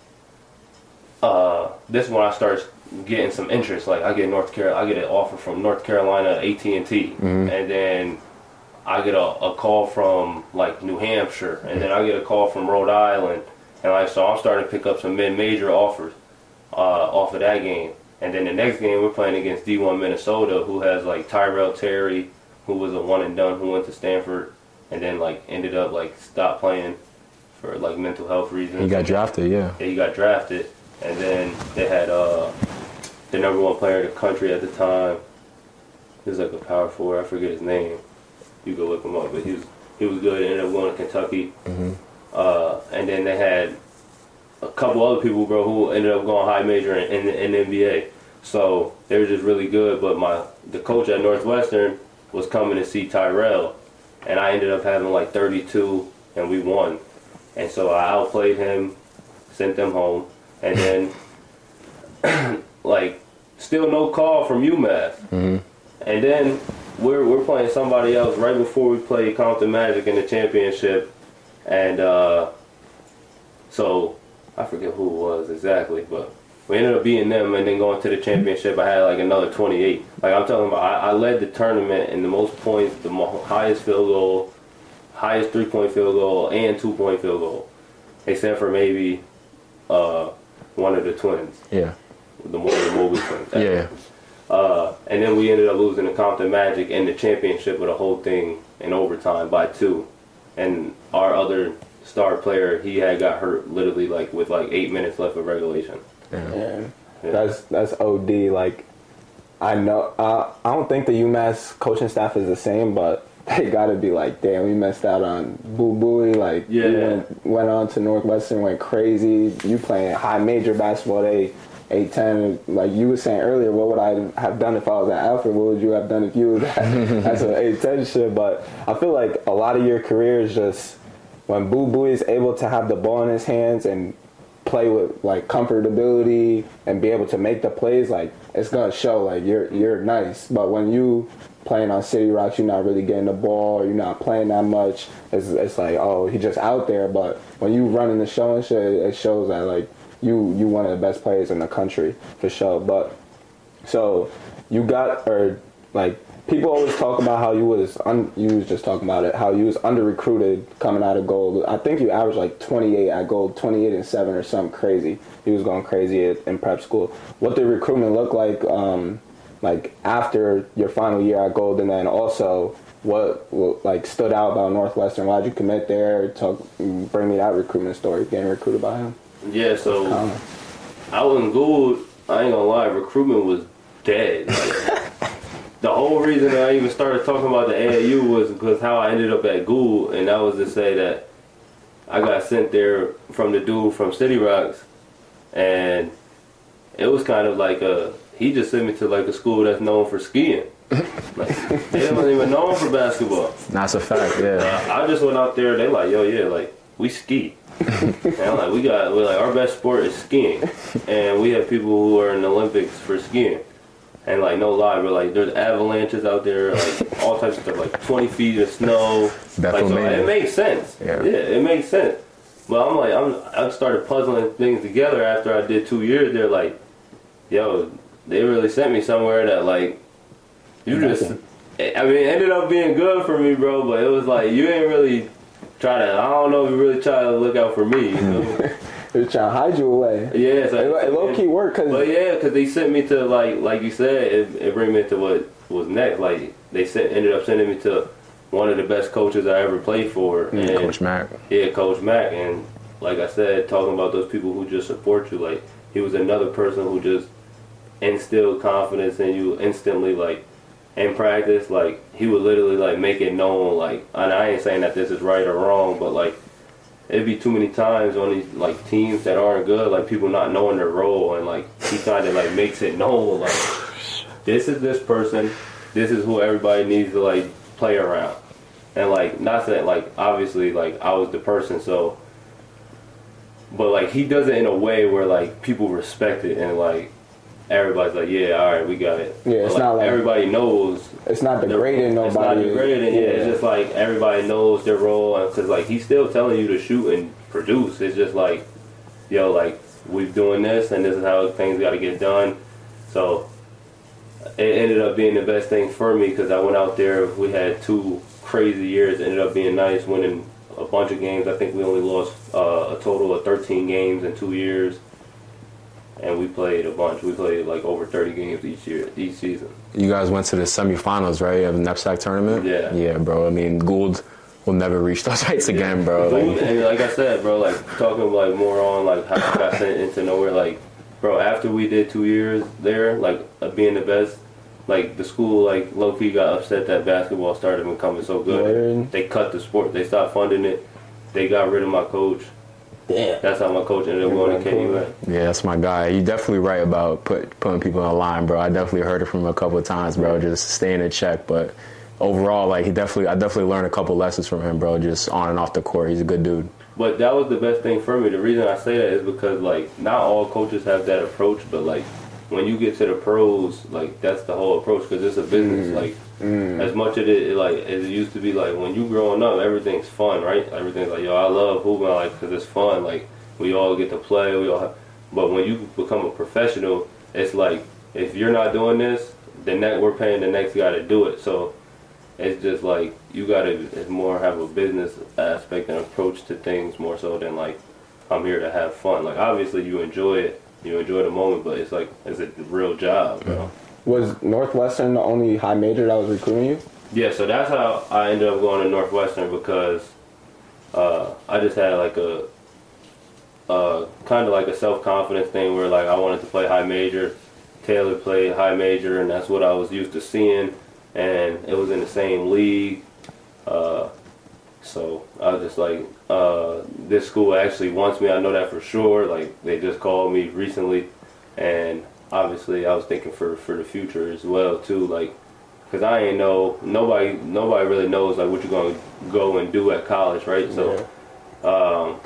uh, this is when I start getting some interest. Like I get North Carolina, I get an offer from North Carolina A T and T, and then I get a, a call from like New Hampshire, and then I get a call from Rhode Island, and like so I'm starting to pick up some mid-major offers uh, off of that game. And then the next game we're playing against D one Minnesota, who has like Tyrell Terry, who was a one and done, who went to Stanford, and then like ended up like stopped playing for like mental health reasons. He got drafted, yeah. Yeah, he got drafted, and then they had uh, the number one player in the country at the time. He was like a power forward. I forget his name. You go look him up, but he was he was good. Ended up going to Kentucky, Mm-hmm. uh, and then they had a couple other people, bro, who ended up going high major in, in, in the N B A. So they were just really good. But my the coach at Northwestern was coming to see Tyrell, and I ended up having like thirty-two, and we won. And so I outplayed him, sent them home, and then like still no call from UMass. Mm-hmm. And then we're we're playing somebody else right before we play Compton Magic in the championship, and uh, so I forget who it was exactly, but we ended up beating them and then going to the championship. I had like another twenty-eight. Like I'm telling you, I, I led the tournament in the most points, the mo- highest field goal, highest three-point field goal, and two-point field goal, except for maybe uh, one of the twins, Yeah. the, Mo- the Mobley twins. Yeah. Uh, and then we ended up losing the Compton Magic in the championship of the whole thing in overtime by two. And our other star player, he had got hurt literally like with like eight minutes left of regulation. Yeah. And Yeah. That's that's O D. Like, I know. Uh, I don't think the UMass coaching staff is the same, but they gotta be like, damn, we missed out on Boo Buie. Like, Yeah. you went, went on to Northwestern, went crazy. You playing high major basketball, they eight ten. Like you were saying earlier, what would I have done if I was at Alfred? What would you have done if you was at that's an eight ten shit? But I feel like a lot of your career is just when Boo Buie is able to have the ball in his hands and play with like comfortability and be able to make the plays, like it's gonna show. Like you're you're nice, but when you playing on City Rocks, you're not really getting the ball, or you're not playing that much. It's it's like, oh, he just out there. But when you running the show and shit, it shows that like you you one of the best players in the country for sure. But so you got or like people always talk about how you was un, you was just talking about it, how you was under recruited coming out of Gold. I think you averaged like twenty-eight at Gold, twenty-eight and seven or something crazy. He was going crazy at, in prep school. What did recruitment look like? Um, like after your final year at Gold, and then also what, what like stood out about Northwestern? Why'd you commit there? Talk, bring me that recruitment story. Getting recruited by him. Yeah, so Um, I was in Gould. I ain't gonna lie, recruitment was dead. Like, the whole reason that I even started talking about the A A U was because how I ended up at Gould, and that was to say that I got sent there from the dude from City Rocks, and it was kind of like a. He just sent me to like a school that's known for skiing. Like, they wasn't even known for basketball. That's a fact, yeah. Uh, I just went out there. They like, yo, yeah, like we ski. And I'm like, we got, we're like, our best sport is skiing, and we have people who are in the Olympics for skiing. And like, no lie, but like, there's avalanches out there, like all types of stuff, like twenty feet of snow. Like, so it makes sense. Yeah. yeah, it makes sense. But I'm like, I'm, I started puzzling things together after I did two years there. Like, yo, they really sent me somewhere that like, you just, I mean, it ended up being good for me, bro. But it was like, you ain't really try to, I don't know if you really try to look out for me, you know? They were trying to hide you away. Yeah, so It, it low key worked, cause but yeah, because they sent me to like, like you said, it, it bring me to what was next. Like they sent, ended up sending me to one of the best coaches I ever played for, and Coach Mack. yeah, Coach Mack, and like I said, talking about those people who just support you, like he was another person who just instilled confidence in you instantly, like in practice. Like he would literally like make it known, like, and I ain't saying that this is right or wrong, but like it'd be too many times on these like teams that aren't good, like people not knowing their role, and like he kind of like makes it known, like this is this person, this is who everybody needs to like play around, and like not saying like obviously like I was the person, so, but like he does it in a way where like people respect it, and like everybody's like, yeah, all right, we got it. Yeah, it's but, like, not like everybody knows. it's not degrading nobody. It's not degrading. Yeah, Yeah. it's just like everybody knows their role, because like he's still telling you to shoot and produce. It's just like, yo, like we're doing this, and this is how things got to get done. So it ended up being the best thing for me, because I went out there. We had two crazy years. It ended up being nice, winning a bunch of games. I think we only lost uh, a total of thirteen games in two years. And we played a bunch. We played like over thirty games each year, each season. You guys went to the semifinals, right, of the NEPSAC tournament? Yeah. Yeah, bro. I mean, Gould will never reach those heights again, bro. Dude, Like, and like I said, bro, like talking like more on like how I got sent into nowhere. Like, bro, after we did two years there, like uh, being the best, like the school like low key got upset that basketball started becoming so good. Word. They cut the sport. They stopped funding it. They got rid of my coach. Damn. That's how my coach ended up going to K U A. yeah, that's my guy. You're definitely right about put, putting people in line, bro. I definitely heard it from him a couple of times, bro, just staying in check. But overall, like, he definitely, I definitely learned a couple lessons from him, bro, just on and off the court. He's a good dude. But that was the best thing for me. The reason I say that is because, like, not all coaches have that approach, but, like, when you get to the pros, like, that's the whole approach, because it's a business. Mm. Like, mm. as much as it, like, as it used to be, like, when you growing up, everything's fun, right? Everything's like, yo, I love hooping, like, because it's fun. Like, we all get to play. We all have, but when you become a professional, it's like, if you're not doing this, the next, we're paying the next guy to do it. So it's just like, you got to more have a business aspect and approach to things more so than, like, I'm here to have fun. Like, obviously, you enjoy it. You enjoy the moment, but it's like, it's a real job, bro. Was Northwestern the only high major that was recruiting you? Yeah, so that's how I ended up going to Northwestern, because uh, I just had like a uh, kind of like a self-confidence thing where like I wanted to play high major. Taylor played high major, and that's what I was used to seeing, and it was in the same league. Uh, so I was just like, uh, this school actually wants me. I know that for sure. Like they just called me recently, and obviously I was thinking for for the future as well too. Like, cause I ain't know nobody nobody really knows like what you're gonna go and do at college, right? So. Yeah. Um,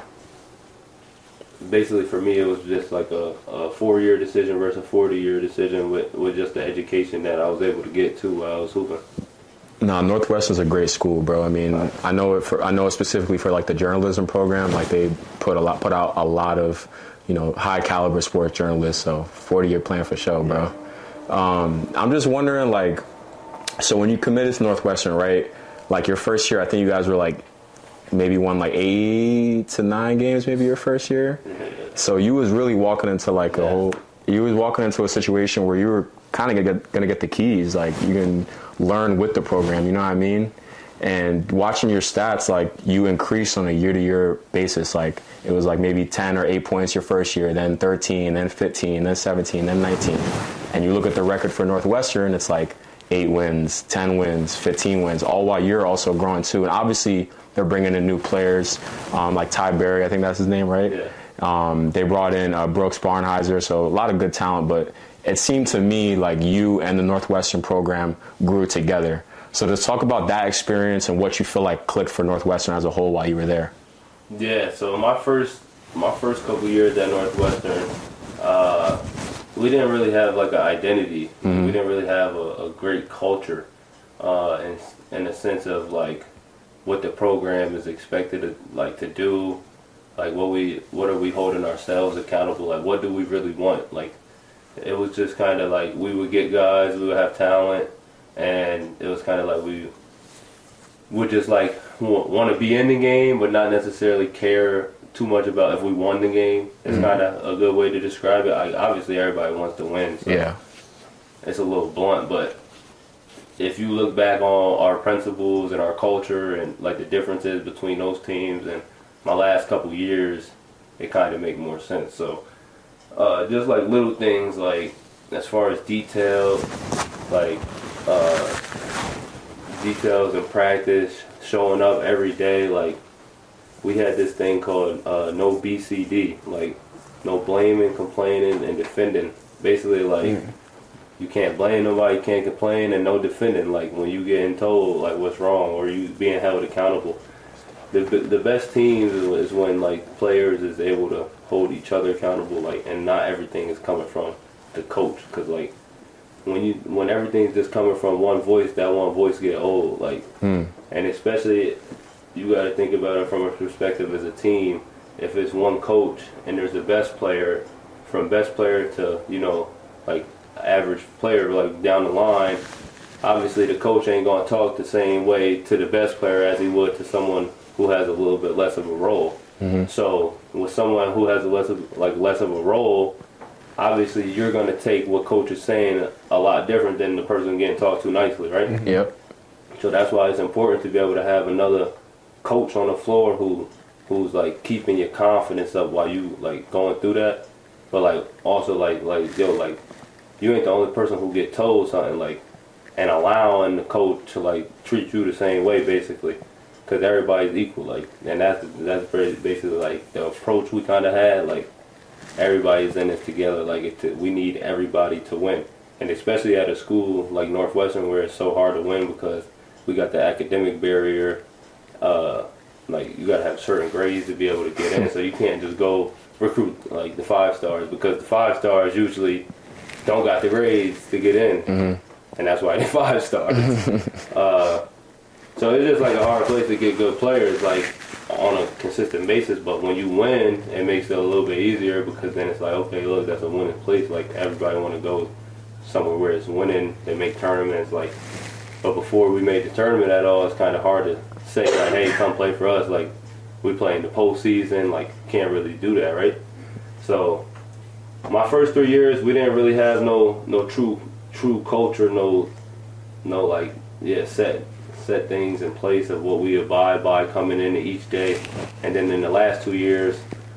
Basically, for me, it was just like a, a four-year decision versus a forty-year decision with, with just the education that I was able to get to while I was hooping. No, Northwestern's a great school, bro. I mean, right. I know it for I know it specifically for like the journalism program. Like they put a lot put out a lot of, you know, high caliber sports journalists. So forty-year plan for show, bro. Um, I'm just wondering, like, so when you committed to Northwestern, right? Like your first year, I think you guys were like. Maybe won like eight to nine games maybe your first year. So you was really walking into like a whole, you was walking into a situation where you were kind of going to get the keys. Like you can learn with the program, you know what I mean? And watching your stats, like you increase on a year-to-year basis. Like it was like maybe ten or eight points your first year, then thirteen, then fifteen, then seventeen, then nineteen. And you look at the record for Northwestern, it's like eight wins, ten wins, fifteen wins, all while you're also growing too. And obviously, they're bringing in new players, um, like Ty Berry, I think that's his name, right? Yeah. Um, they brought in uh, Brooks Barnheiser, so a lot of good talent. But it seemed to me like you and the Northwestern program grew together. So to talk about that experience and what you feel like clicked for Northwestern as a whole while you were there. Yeah, so my first my first couple years at Northwestern, uh, we didn't really have like an identity. Mm-hmm. We didn't really have a, a great culture uh, in, in the sense of like, what the program is expected to like to do, like what we what are we holding ourselves accountable, like what do we really want. Like it was just kind of like we would get guys, we would have talent, and it was kind of like we would just like want to be in the game but not necessarily care too much about if we won the game. It's mm-hmm. kind of a good way to describe it. Like obviously everybody wants to win, so yeah, it's a little blunt, but if you look back on our principles and our culture and like the differences between those teams and my last couple years, it kind of make more sense. So uh, just like little things like as far as details, like uh, details in practice, showing up every day. Like we had this thing called uh, no B C D, like no blaming, complaining, and defending. Basically like. Mm. You can't blame nobody, you can't complain, and no defending. Like when you getting told like what's wrong or you being held accountable. The the best teams is when like players is able to hold each other accountable, like, and not everything is coming from the coach. Cause like when you when everything's just coming from one voice, that one voice get old. Like, hmm. And especially you got to think about it from a perspective as a team. If it's one coach and there's the best player, from best player to you know like. average player, like down the line, obviously the coach ain't gonna talk the same way to the best player as he would to someone who has a little bit less of a role. Mm-hmm. So with someone who has a less of like less of a role, obviously you're gonna take what coach is saying a lot different than the person getting talked to nicely, right? Mm-hmm. Yep. So that's why it's important to be able to have another coach on the floor who who's like keeping your confidence up while you like going through that, but like also like like yo like. You ain't the only person who get told something, like, and allowing the coach to like treat you the same way, basically, because everybody's equal, like, and that's that's basically like the approach we kind of had, like, everybody's in this together, like, it, we need everybody to win, and especially at a school like Northwestern where it's so hard to win because we got the academic barrier, uh, like you gotta have certain grades to be able to get in, so you can't just go recruit like the five stars because the five stars usually don't got the grades to get in, mm-hmm. and that's why they're five stars. uh, so it's just like a hard place to get good players, like on a consistent basis. But when you win, it makes it a little bit easier because then it's like, okay, look, that's a winning place. Like everybody want to go somewhere where it's winning. They make tournaments, like. But before we made the tournament at all, it's kind of hard to say like, hey, come play for us. Like we play in the postseason, like can't really do that, right? So. My first three years, we didn't really have no no true true culture, no no like yeah set set things in place of what we abide by coming into each day. And then in the last two years,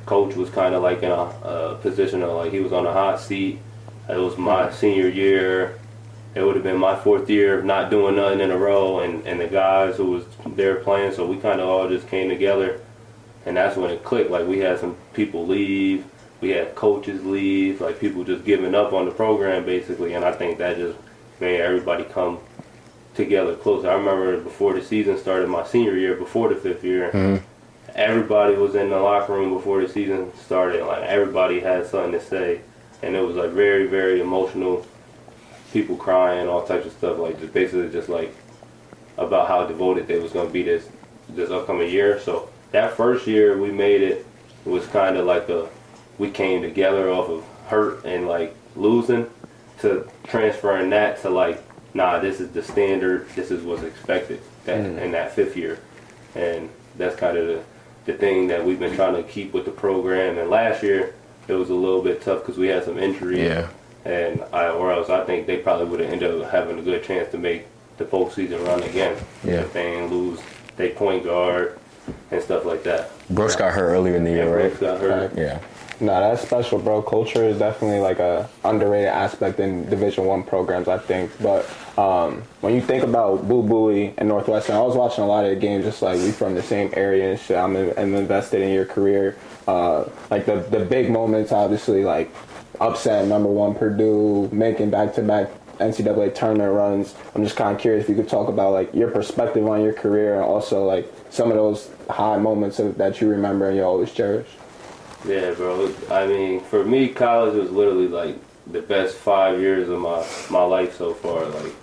coach was kind of like in a, a position of like he was on a hot seat. It was my senior year. It would have been my fourth year of not doing nothing in a row, and, and the guys who was there playing, so we kind of all just came together, and that's when it clicked. Like, we had some people leave, we had coaches leave, like people just giving up on the program basically, and I think that just made everybody come together closer. I remember before the season started, my senior year, before the fifth year, mm-hmm. everybody was in the locker room before the season started. Like, everybody had something to say, and it was like very, very emotional. People crying, all types of stuff, like just basically just like about how devoted they was gonna be this this upcoming year. So that first year we made it, it was kind of like a we came together off of hurt and like losing, to transferring that to like, nah, this is the standard, this is what's expected that, mm. in that fifth year, and that's kind of the the thing that we've been trying to keep with the program. And last year it was a little bit tough because we had some injuries. Yeah. And I, or else I think they probably would have ended up having a good chance to make the postseason run again. Yeah. If they didn't lose they point guard and stuff like that. Brooks got hurt earlier in the year, yeah, right? Brooks got hurt. Yeah. No, that's special, bro. Culture is definitely like a underrated aspect in Division One programs, I think. But um, when you think about Boo Buie and Northwestern, I was watching a lot of the games, just like we from the same area and shit. I'm, I'm invested in your career. Uh, like the the big moments, obviously, like upset number one Purdue, making back-to-back N C double A tournament runs. I'm just kind of curious if you could talk about like your perspective on your career and also like some of those high moments of, that you remember and you always cherish. Yeah, bro. I mean, for me, college was literally like the best five years of my, my life so far. Like,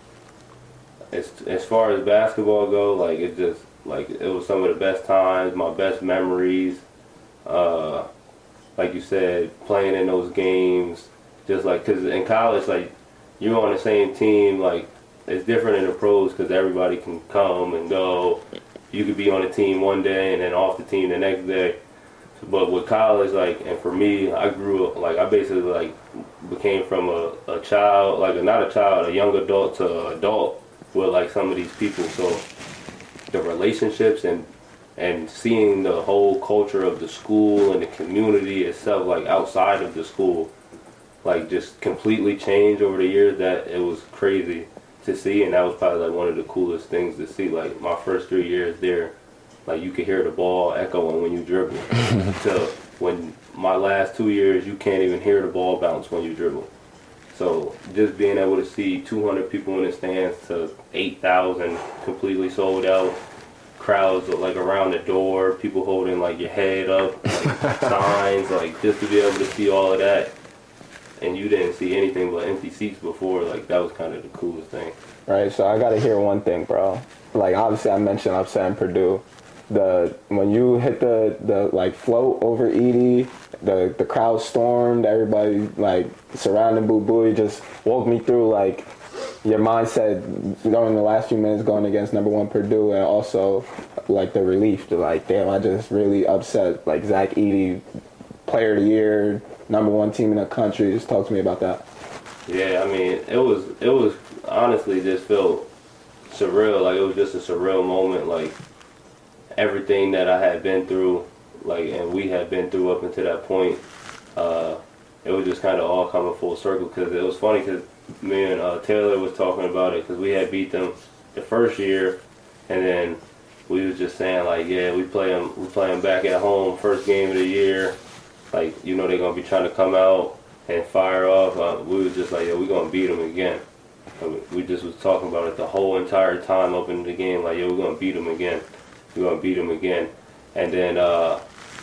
as as far as basketball go, like it just like it was some of the best times, my best memories. Uh, like you said, playing in those games, just like, because in college, like, you're on the same team, like, it's different in the pros because everybody can come and go. You could be on a team one day and then off the team the next day. But with college, like, and for me, I grew up, like, I basically, like, became from a, a child, like, a, not a child, a young adult to an adult with, like, some of these people. So the relationships and and seeing the whole culture of the school and the community itself, like, outside of the school, like, just completely changed over the years. That it was crazy to see, and that was probably, like, one of the coolest things to see. Like, my first three years there, like, you could hear the ball echoing when you dribble. So when my last two years, you can't even hear the ball bounce when you dribble. So just being able to see two hundred people in the stands to eight thousand completely sold out, crowds like around the door, people holding like your head up, like, signs, like just to be able to see all of that, and you didn't see anything but empty seats before, like that was kind of the coolest thing. Right, so I gotta hear one thing, bro. Like, obviously I mentioned upsetting Purdue. The when you hit the, the like float over Edie, the the crowd stormed, everybody like surrounding Boo Buie, just woke me through like your mindset during the last few minutes going against number one Purdue, and also like the relief to like, damn, I just really upset like Zach Edey, player of the year, number one team in the country. Just talk to me about that. Yeah, I mean, it was it was honestly just felt surreal. Like, it was just a surreal moment. Like, everything that I had been through, like, and we had been through up until that point, uh, it was just kind of all coming full circle. Because it was funny because me and uh, Taylor was talking about it, because we had beat them the first year, and then we was just saying like, yeah, we play them, we play them back at home, first game of the year, like, you know, they're gonna be trying to come out and fire off. Uh, we was just like, yeah, we gonna beat them again. And we just was talking about it the whole entire time up in the game, like, yeah, we're gonna beat them again, we're gonna beat them again, and then uh,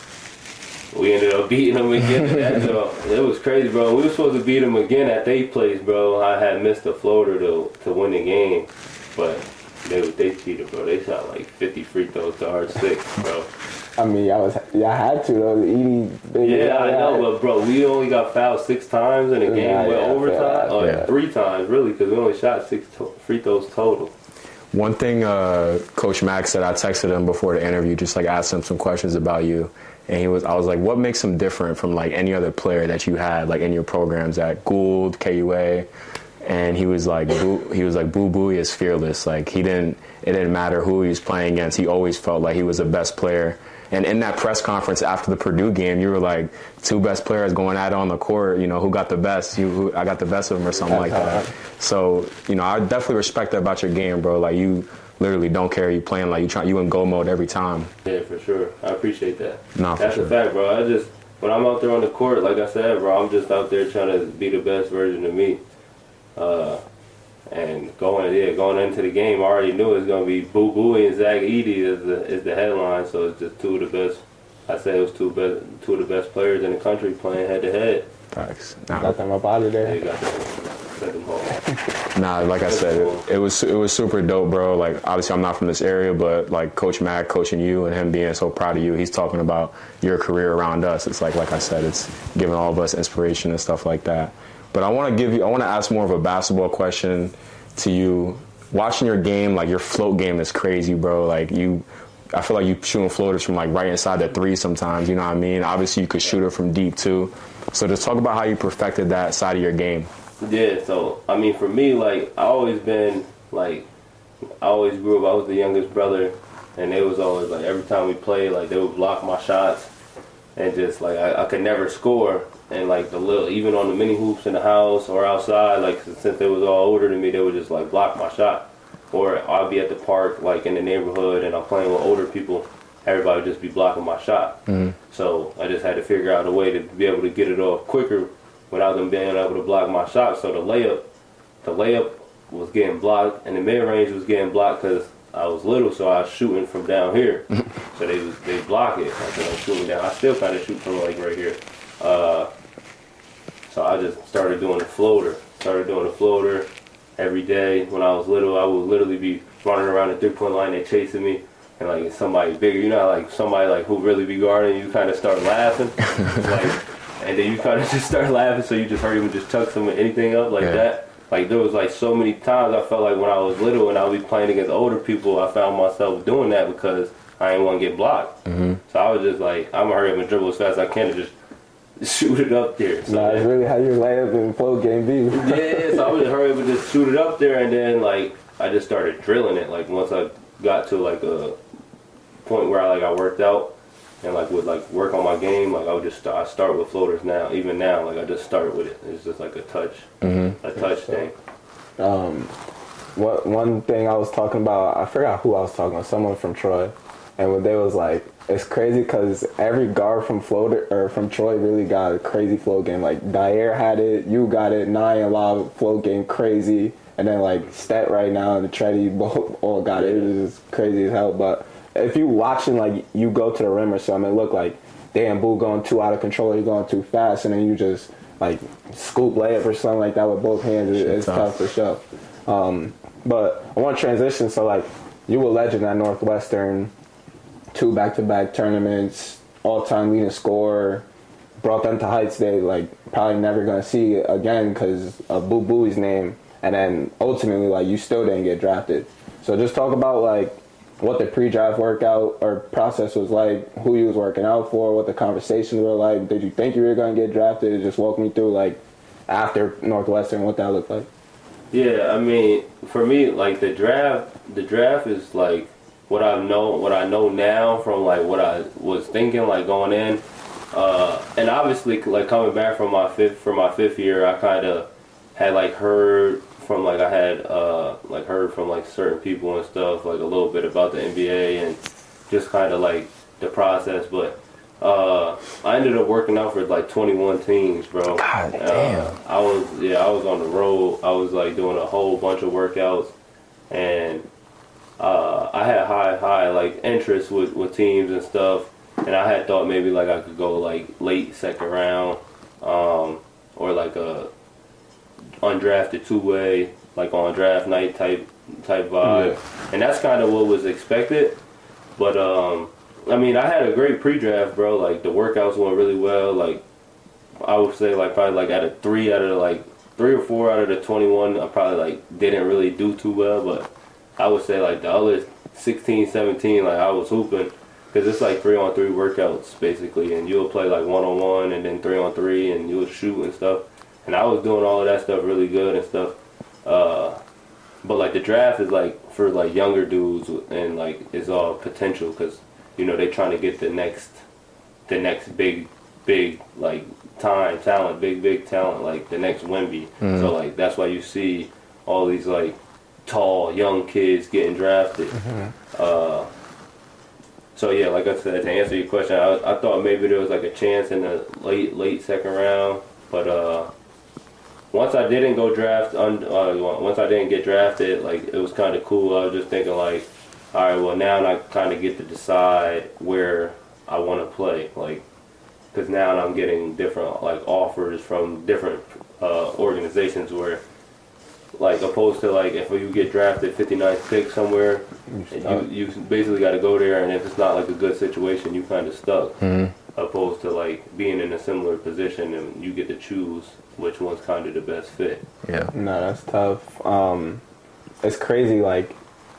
we ended up beating them again. So it was crazy, bro. We were supposed to beat them again at their place, bro. I had missed a floater to to win the game, but they they cheated, bro. They shot like fifty free throws to our six, bro. I mean, I was, yeah, I had to though. Edie, big yeah, guy, I know, but bro, we only got fouled six times in a game yeah, with yeah, overtime. Oh, yeah. three times really, because we only shot six to- free throws total. One thing uh, Coach Mack said, I texted him before the interview, just like asked him some questions about you. And he was, I was like, what makes him different from like any other player that you had like in your programs at Gould, K U A? And he was like, Boo, he was like, Boo Buie is fearless. Like, he didn't, it didn't matter who he was playing against. He always felt like he was the best player. And in that press conference after the Purdue game, you were like, two best players going at it on the court, you know, who got the best? You, who, I got the best of them or something like that. So, you know, I definitely respect that about your game, bro. Like, you literally don't care. You playing like you try, you in go mode every time. Yeah, for sure. I appreciate that. No, for That's sure. a fact, bro. I just, when I'm out there on the court, like I said, bro, I'm just out there trying to be the best version of me. Uh, and going, yeah, going into the game, I already knew it was going to be Boo Buie and Zach Edey is the, is the headline. So it's just two of the best. I say it was two best, two of the best players in the country playing head to head. Facts. Got them up out of Yeah, there. you got them. Set them home. Nah, like I said, it, it was it was super dope, bro. Like, obviously, I'm not from this area, but like Coach Mack coaching you and him being so proud of you, he's talking about your career around us. It's like, like I said, it's giving all of us inspiration and stuff like that. But I want to give you, I want to ask more of a basketball question to you. Watching your game, like your float game is crazy, bro. Like you, I feel like you shooting floaters from like right inside the three sometimes. You know what I mean? Obviously, you could shoot it from deep too. So just talk about how you perfected that side of your game. Yeah, so, I mean, for me, like, I always been, like, I always grew up, I was the youngest brother, and they was always, like, every time we played, like, they would block my shots, and just, like, I, I could never score, and, like, the little, even on the mini hoops in the house or outside, like, since they was all older than me, they would just, like, block my shot, or I'd be at the park, like, in the neighborhood, and I'm playing with older people, everybody would just be blocking my shot, Mm-hmm. so I just had to figure out a way to be able to get it off quicker, without them being able to block my shot. So the layup, the layup was getting blocked, and the mid range was getting blocked because I was little, so I was shooting from down here. So they was they block it. I said I'm shooting down. I still kind of shoot from like right here. Uh, so I just started doing the floater. Started doing the floater every day. When I was little, I would literally be running around the three point line. They chasing me. And like somebody bigger, you know, how, like somebody like who really be guarding, you kind of start laughing, like. And then you kind of just start laughing, so you just heard him just chuck some anything up like Yeah. that. Like there was like so many times I felt like when I was little and I would be playing against older people, I found myself doing that because I didn't want to get blocked. Mm-hmm. So I was just like, I'm gonna hurry up and dribble as fast as I can and just shoot it up there. So Nah, it's really how your layup and float game be. yeah, so I would just hurry up and just shoot it up there, and then like I just started drilling it. Like once I got to like a point where I like I worked out. And like would like work on my game, like I would just start, I start with floaters now. Even now, like I just start with it. It's just like a touch, Mm-hmm. a touch thing. Um, what one thing I was talking about, I forgot who I was talking about, someone from Troy, and when they was like, it's crazy because every guard from floater or from Troy really got a crazy float game. Like Dyer had it, you got it, Nye and Law float game crazy, and then like Stet right now and the Treddy both all got it. It was just crazy as hell, but. If you watching, like, you go to the rim or something, it look like, damn, Boo going too out of control, you're going too fast, and then you just, like, scoop layup or something like that with both hands. It, it's tough for sure. Um, but I want to transition, so, like, you were a legend at Northwestern, two back-to-back tournaments, all-time leading scorer, brought them to heights they, like, probably never going to see again because of Boo Buie's name, and then ultimately, like, you still didn't get drafted. So just talk about, like, what the pre-draft workout or process was like, who you was working out for, what the conversations were like. Did you think you were going to get drafted? Just walk me through, like, after Northwestern, what that looked like. Yeah, I mean, for me, like the draft, the draft is like what I know, what I know now from like what I was thinking, like going in, uh, and obviously like coming back from my fifth, from my fifth year, I kind of had like heard. From like I had uh, like heard from like certain people and stuff like a little bit about the N B A and just kind of like the process, but uh, I ended up working out for like twenty-one teams, bro. God damn. Uh, I was yeah I was on the road. I was like doing a whole bunch of workouts, and uh, I had high high like interest with, with teams and stuff, and I had thought maybe like I could go like late second round, um, or like a undrafted two-way, like on draft night type type vibe, yeah. And that's kind of what was expected. But um, I mean, I had a great pre-draft, bro. Like the workouts went really well. Like I would say, like probably like out of three out of the, like three or four out of the twenty-one, I probably like didn't really do too well. But I would say like the other sixteen, seventeen, like I was hooping because it's like three on three workouts basically, and you'll play like one on one and then three on three, and you'll shoot and stuff. And I was doing all of that stuff really good and stuff. Uh, but like the draft is like for like younger dudes and like it's all potential because you know, they trying to get the next, the next big, big like time talent, big big talent, like the next Wemby. Mm-hmm. So like that's why you see all these like tall young kids getting drafted. Mm-hmm. Uh, so yeah, like I said, to answer your question, I, I thought maybe there was like a chance in the late late second round, but uh, once I didn't go draft, un, uh, once I didn't get drafted, like it was kind of cool. I was just thinking like, all right, well now I kind of get to decide where I want to play, like, because now I'm getting different like offers from different uh, organizations where, like, opposed to like if you get drafted fifty-ninth pick somewhere, you you basically got to go there, and if it's not like a good situation, you kind of stuck. Mm-hmm. Opposed to like being in a similar position and you get to choose which one's kind of the best fit. Yeah. No, that's tough. Um, it's crazy. Like,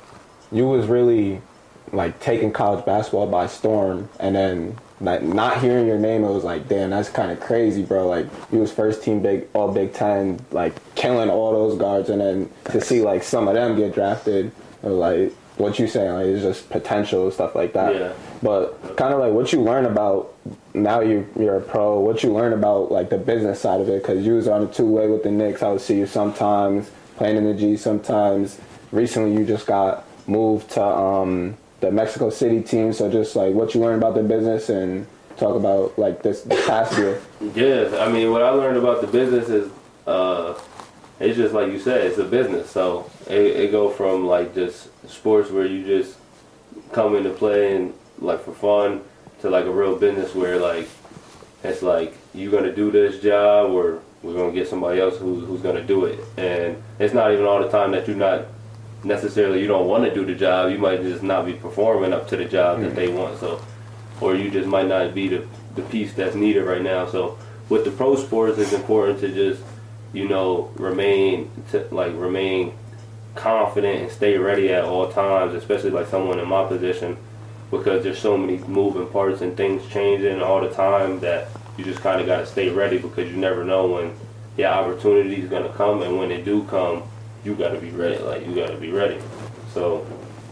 you was really like taking college basketball by storm, and then like not hearing your name, it was like, damn, that's kind of crazy, bro. Like, you was first team big, all Big Ten, like killing all those guards, and then to see like some of them get drafted, it was like, what you saying, like it's just potential stuff like that. Yeah. But kind of like what you learn about now you you're a pro. What you learn about like the business side of it, because you was on a two way with the Knicks. I would see you sometimes playing in the G. Sometimes recently you just got moved to um, the Mexico City team. So just like what you learned about the business and talk about like this, this past year. Yeah, I mean what I learned about the business is uh, it's just like you said, it's a business. So it, it go from like just sports where you just come into play and like for fun to like a real business where like it's like you're gonna do this job or we're gonna get somebody else who, who's gonna do it. And it's not even all the time that you're not necessarily you don't want to do the job. You might just not be performing up to the job that they want. So, or you just might not be the the piece that's needed right now. So with the pro sports, it's important to just you know remain to, like remain confident and stay ready at all times, especially like someone in my position. Because there's so many moving parts and things changing all the time that you just kind of got to stay ready because you never know when the opportunity is going to come, and when they do come, you got to be ready. Like you got to be ready. So,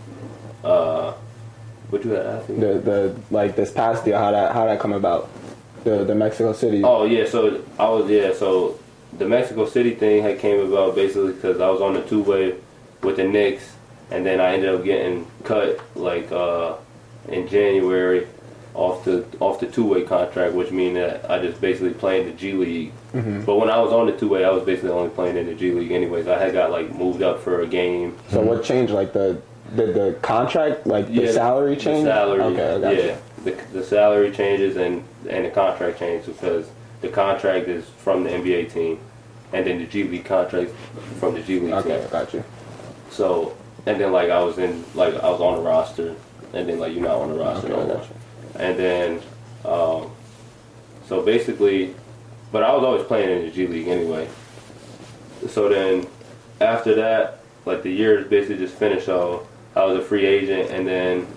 uh, what you had asked me? The the like this past deal, how that how that come about? The the Mexico City. Oh yeah, so I was yeah, so the Mexico City thing had came about basically because I was on the two way with the Knicks, and then I ended up getting cut like. Uh, in January off the off the two-way contract, which means that I just basically played in the G League. Mm-hmm. But when I was on the two-way, I was basically only playing in the G League anyways. I had got like moved up for a game. So what changed? Like the the, the contract, like the yeah, salary change? The salary, okay, I got yeah. you. The, the salary changes and, and the contract changes because the contract is from the N B A team, and then the G League contract from the G League okay, team. Okay, got you. So, and then like I was in, like I was on the roster. And then, like, you're not on the roster okay, no more. And then, um, so basically, but I was always playing in the G League anyway. So then, after that, like, the year basically just finished. So I was a free agent, and then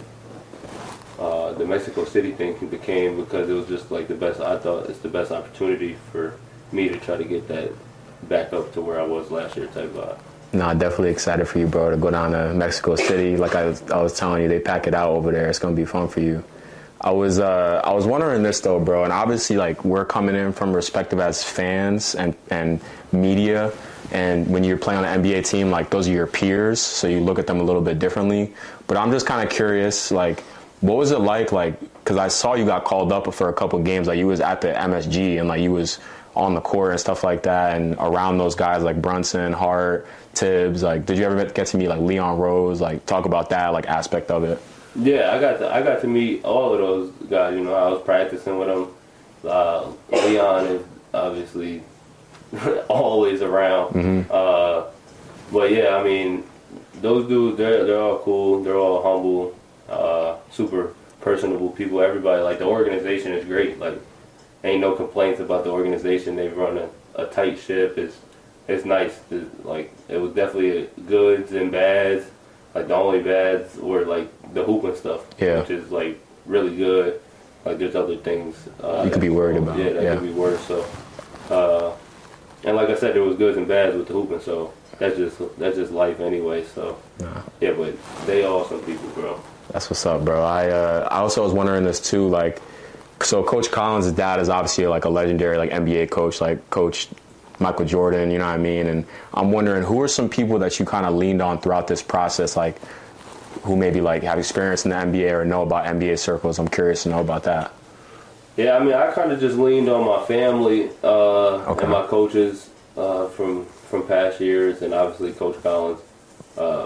uh, the Mexico City thing became because it was just, like, the best, I thought it's the best opportunity for me to try to get that back up to where I was last year type vibe. No, definitely excited for you, bro, to go down to Mexico City. Like I was, I was telling you, they pack it out over there. It's gonna be fun for you. I was, uh, I was wondering this though, bro, and obviously, like, we're coming in from perspective as fans and and media, and when you're playing on an N B A team, like those are your peers, so you look at them a little bit differently. But I'm just kind of curious, like, what was it like, like, because I saw you got called up for a couple games, like you was at the M S G and like you was on the court and stuff like that, and around those guys like Brunson, Hart, Tibbs. Like, did you ever get to meet like Leon Rose? Like, talk about that like aspect of it. Yeah, I got to, I got to meet all of those guys. You know, I was practicing with them. Uh, Leon is obviously always around. Mm-hmm. Uh, but yeah, I mean, those dudes, they're they're all cool. They're all humble, uh, super personable people. Everybody, like, the organization is great. Like, ain't no complaints about the organization. They run a, a tight ship. It's it's nice. It's, like, it was definitely goods and bads. Like, the only bads were like the hooping stuff, yeah. which is like really good. Like, there's other things uh, you could be worried about. Yeah, that yeah. could be worse. So, uh, and like I said, there was goods and bads with the hooping. So that's just that's just life anyway. So nah. yeah, but they all some people, bro. That's what's up, bro. I uh, I also was wondering this too, like, so Coach Collins' dad is obviously like a legendary like N B A coach, like Coach Michael Jordan, you know what I mean? And I'm wondering, who are some people that you kind of leaned on throughout this process, like who maybe like have experience in the N B A or know about N B A circles? I'm curious to know about that. Yeah, I mean, I kind of just leaned on my family uh, Okay. and my coaches uh, from from past years, and obviously Coach Collins. Uh,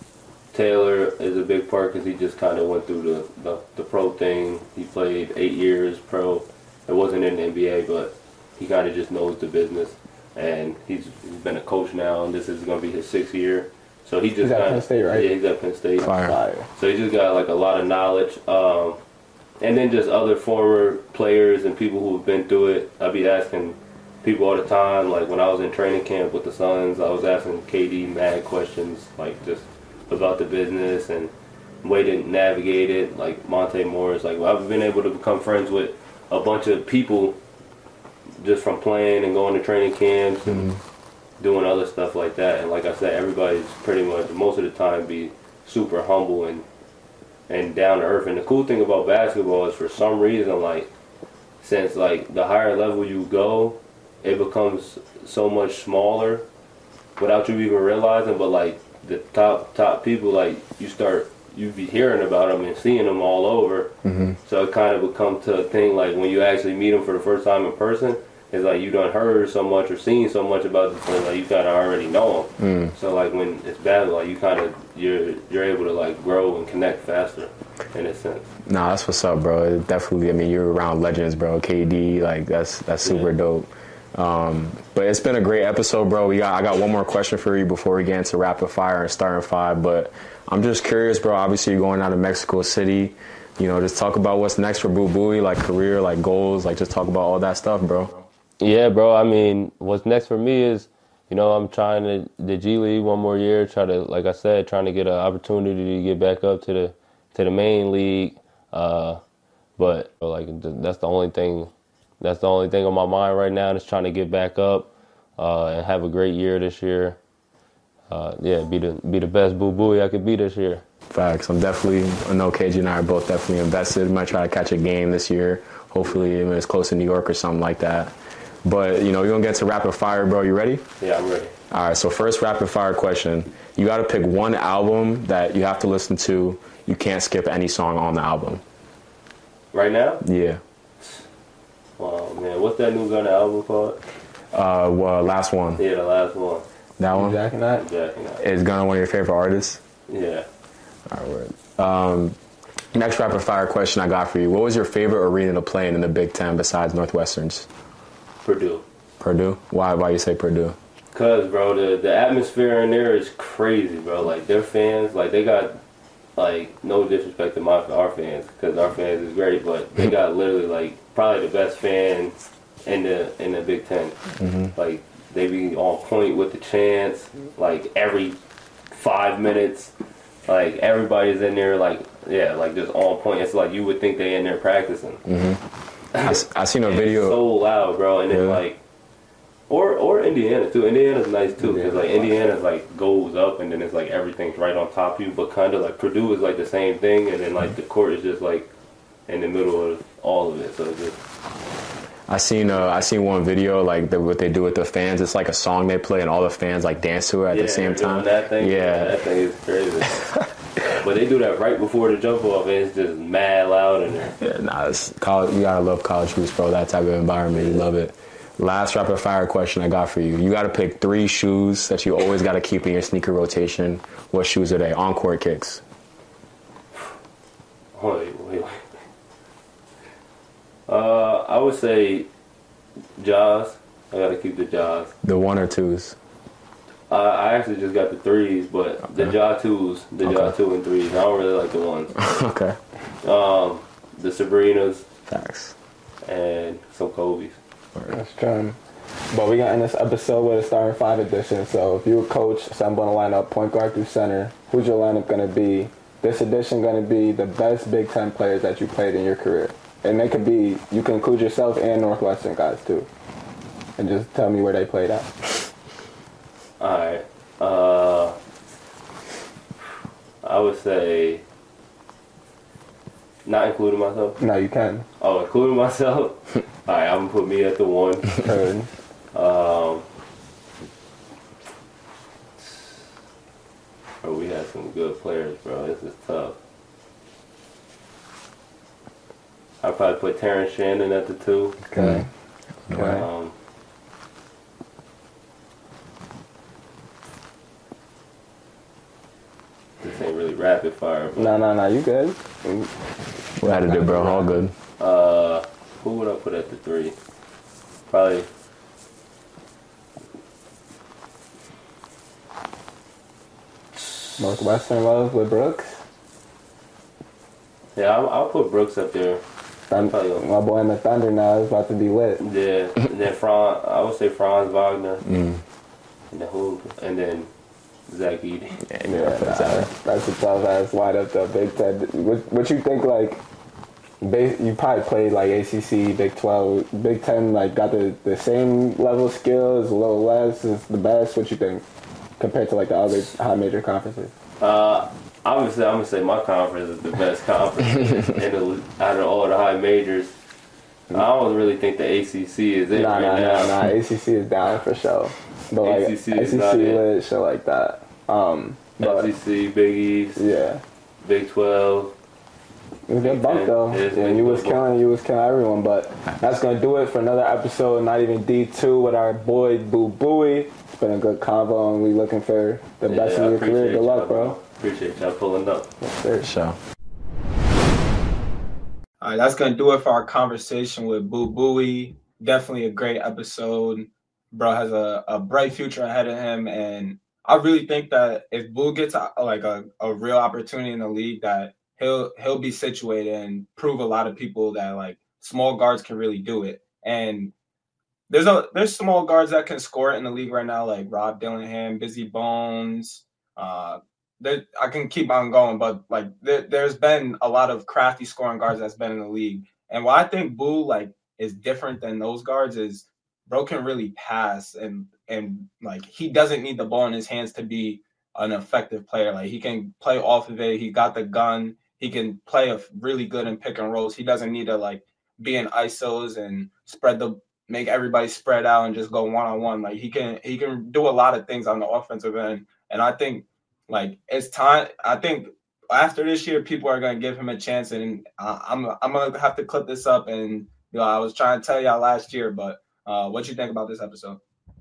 Taylor is a big part because he just kind of went through the, the, the pro thing. He played eight years pro. It wasn't in the N B A, but he kind of just knows the business. And he's, he's been a coach now, and this is going to be his sixth year. So he just He's at kinda, Penn State, right? Yeah, he's at Penn State. Fire. Fire. So he just got like a lot of knowledge. Um, and then just other former players and people who have been through it. I'd be asking people all the time, like when I was in training camp with the Suns, I was asking K D mad questions, like just about the business and way to navigate it. Like Monte Morris, like well, I've been able to become friends with a bunch of people just from playing and going to training camps and mm-hmm. doing other stuff like that. And like I said, everybody's pretty much most of the time be super humble and and down to earth. And the cool thing about basketball is for some reason, like since like the higher level you go, it becomes so much smaller without you even realizing. But like the top top people, like you start you be hearing about them and seeing them all over. Mm-hmm. So it kind of becomes to a thing like when you actually meet them for the first time in person, it's like you done heard so much or seen so much about this thing, like you kind of already know them. Mm. So like when it's bad, like you kind of you're you're able to like grow and connect faster in a sense. Nah, that's what's up, bro. It definitely, I mean, you're around legends, bro. K D, like that's that's super Yeah. dope. Um, but it's been a great episode, bro. We got I got one more question for you before we get into rapid fire and starting five. But I'm just curious, bro. Obviously, you're going out of Mexico City. You know, just talk about what's next for Boo Buie, like career, like goals, like just talk about all that stuff, bro. Yeah, bro. I mean, what's next for me is, you know, I'm trying to the G League one more year. Try to, like I said, trying to get an opportunity to get back up to the to the main league. Uh, but like that's the only thing. That's the only thing on my mind right now. Is trying to get back up uh, and have a great year this year. Uh, yeah, be the be the best Boo Buie I could be this year. Facts. I'm definitely, I know K G and I are both definitely invested. Might try to catch a game this year. Hopefully, when it's close to New York or something like that. But, you know, we're going to get to rapid fire, bro. You ready? Yeah, I'm ready. All right, so first rapid fire question. You got to pick one album that you have to listen to. You can't skip any song on the album. Right now? Yeah. Wow, man. What's that new Gunna album called? Uh, well, last one. Yeah, the last one. That You one? jacking that? Jacking that. Is Gunna one of your favorite artists? Yeah. All right, word. Um, next rapid fire question I got for you. What was your favorite arena to play in in the Big Ten besides Northwestern's? Purdue. Purdue? Why Why you say Purdue? Cause bro, the the atmosphere in there is crazy, bro. Like their fans, like they got, like no disrespect to my our fans, cause our fans is great, but they got literally like probably the best fans in the in the Big Ten. Mm-hmm. Like they be on point with the chants, like every five minutes, like everybody's in there, like yeah, like just on point. It's like you would think they in there practicing. Mm-hmm. I, s- I seen a It's video. so loud, bro, and then Yeah. like, or or Indiana too. Indiana's nice too, because like Indiana's Indiana's like goes up, and then it's like everything's right on top of you. But kind of like Purdue is like the same thing, and then like the court is just like in the middle of all of it. So it's just I seen uh, I seen one video like the, what they do with the fans. It's like a song they play, and all the fans like dance to it at yeah, the same they're doing time. That thing, Yeah. that thing is crazy. But they do that right before the jump off, and it's just mad loud in there. Yeah, nah, it's college. You gotta love college hoops, bro. That type of environment, you love it. Last rapid fire question I got for you. You gotta pick three shoes that you always gotta keep in your sneaker rotation. What shoes are they? On court kicks. Wait, wait, wait. Uh, I would say Jaws. I gotta keep the Jaws. The one or twos. Uh, I actually just got the threes, but the Okay. Ja twos, the Ja Okay. two and threes. I don't really like the ones. Okay. Um, the Sabrinas Facts. and some Kobe's. That's true. But we got in this episode with a starting five edition. So if you were coach, assemble a lineup, point guard through center, who's your lineup going to be? This edition going to be the best Big Ten players that you played in your career. And they could be, you can include yourself and Northwestern guys too. And just tell me where they played at. Alright. Uh, I would say Not including myself? No, you can. Oh, including myself? All right, I'm going to put me at the one. Third. Um, bro, we had some good players, bro. This is tough. I'd probably put Terrence Shannon at the two. Okay. Okay. Um, this ain't really rapid fire. But, No, no, no. You good? We had to do, bro. All good. uh, who would I put at the three? Probably. Northwestern love with Brooks. Yeah, I'll, I'll put Brooks up there. Thun- Probably. my boy in the Thunder now is about to be lit. Yeah, and then Franz, I would say Franz Wagner, Mm. and then who, and then Zach Edey. Yeah, Yeah, yeah, nah, that's a tough ass wide up though. Big Ten. What, what you think like? Ba- you probably played like A C C, Big twelve, Big Ten. Like got the, the same level of skills, a little less. Is the best. What you think compared to like the other high major conferences? Uh, obviously, I'm gonna say my conference is the best conference in the, out of all the high majors. I don't really think the A C C is it Nah, right nah, now. nah, nah. A C C is down for sure. But like A A C C C C is not it. lit, shit like that. Um, but S E C, Big East, yeah. Big twelve. It was a good bump though. It is Yeah, big you was bump. killing, you was killing everyone. But that's gonna do it for another episode. Not even D two with our boy Boo Booey. It's been a good convo, and we looking for the Yeah, best I in your career. appreciate Good luck, y'all, bro. Appreciate y'all pulling up. Yes, sir. Sure. All right, that's gonna do it for our conversation with Boo Booey. Definitely a great episode. Bro has a, a bright future ahead of him, and I really think that if Boo gets a, like a, a real opportunity in the league, that he'll he'll be situated and prove a lot of people that like small guards can really do it. And there's a there's small guards that can score it in the league right now, like Rob Dillingham, Busy Bones. Uh, there, I can keep on going, but like there, there's been a lot of crafty scoring guards that's been in the league. And what I think Boo like is different than those guards is bro can really pass and and like he doesn't need the ball in his hands to be an effective player. Like he can play off of it. He got the gun. He can play a really good in pick and rolls. He doesn't need to like be in I S Os and spread the make everybody spread out and just go one on one. Like he can he can do a lot of things on the offensive end. And I think like it's time. I think after this year, people are gonna give him a chance. And uh, I'm I'm gonna have to clip this up. And you know, I was trying to tell y'all last year, but uh, what you think about this episode?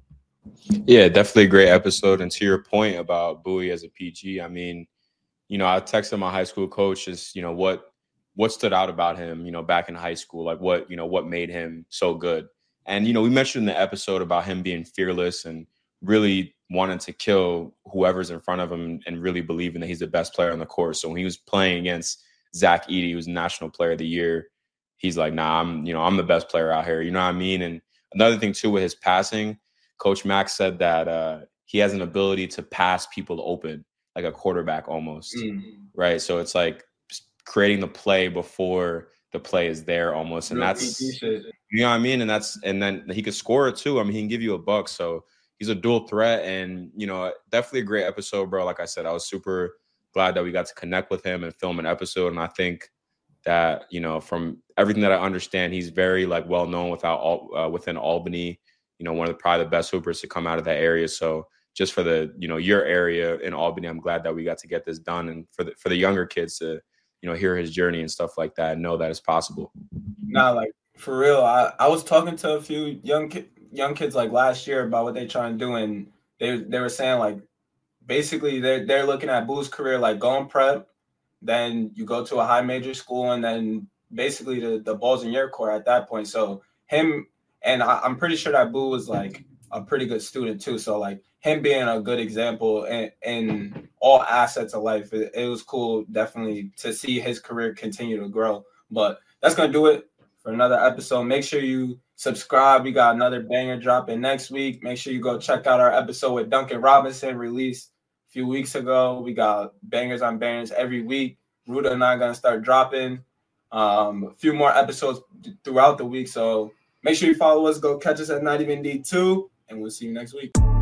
Yeah, definitely a great episode. And to your point about Bowie as a P G, I mean, you know, I texted my high school coach just, you know, what what stood out about him, you know, back in high school, like what, you know, what made him so good. And, you know, we mentioned in the episode about him being fearless and really wanting to kill whoever's in front of him and really believing that he's the best player on the court. So when he was playing against Zach Edey, who was National Player of the Year, he's like, nah, I'm, you know, I'm the best player out here. You know what I mean? And another thing too with his passing, Coach Max said that uh, he has an ability to pass people open, like a quarterback almost, Mm. right? So it's like creating the play before the play is there almost, and Real that's P G shit. you know what I mean. And that's and then he could score it too. I mean, he can give you a buck, so he's a dual threat, and you know, definitely a great episode, bro. Like I said, I was super glad that we got to connect with him and film an episode, and I think that you know, from everything that I understand, he's very like well known without all uh, within Albany. You know, one of the probably the best hoopers to come out of that area. So just for the, you know, your area in Albany, I'm glad that we got to get this done. And for the, for the younger kids to, you know, hear his journey and stuff like that and know that it's possible. Nah, like for real, I, I was talking to a few young ki- young kids like last year about what they try and do. And they, they were saying like, basically they're, they're looking at Boo's career, like going prep, then you go to a high major school and then basically the, the ball's in your court at that point. So him, and I, I'm pretty sure that Boo was like a pretty good student too. So like him being a good example in, in all assets of life, it, it was cool definitely to see his career continue to grow. But that's going to do it for another episode. Make sure you subscribe. We got another banger dropping next week. Make sure you go check out our episode with Duncan Robinson released a few weeks ago. We got bangers on bangers every week. Ruda and I are going to start dropping um, a few more episodes throughout the week. So make sure you follow us. Go catch us at Not Even D two, and we'll see you next week.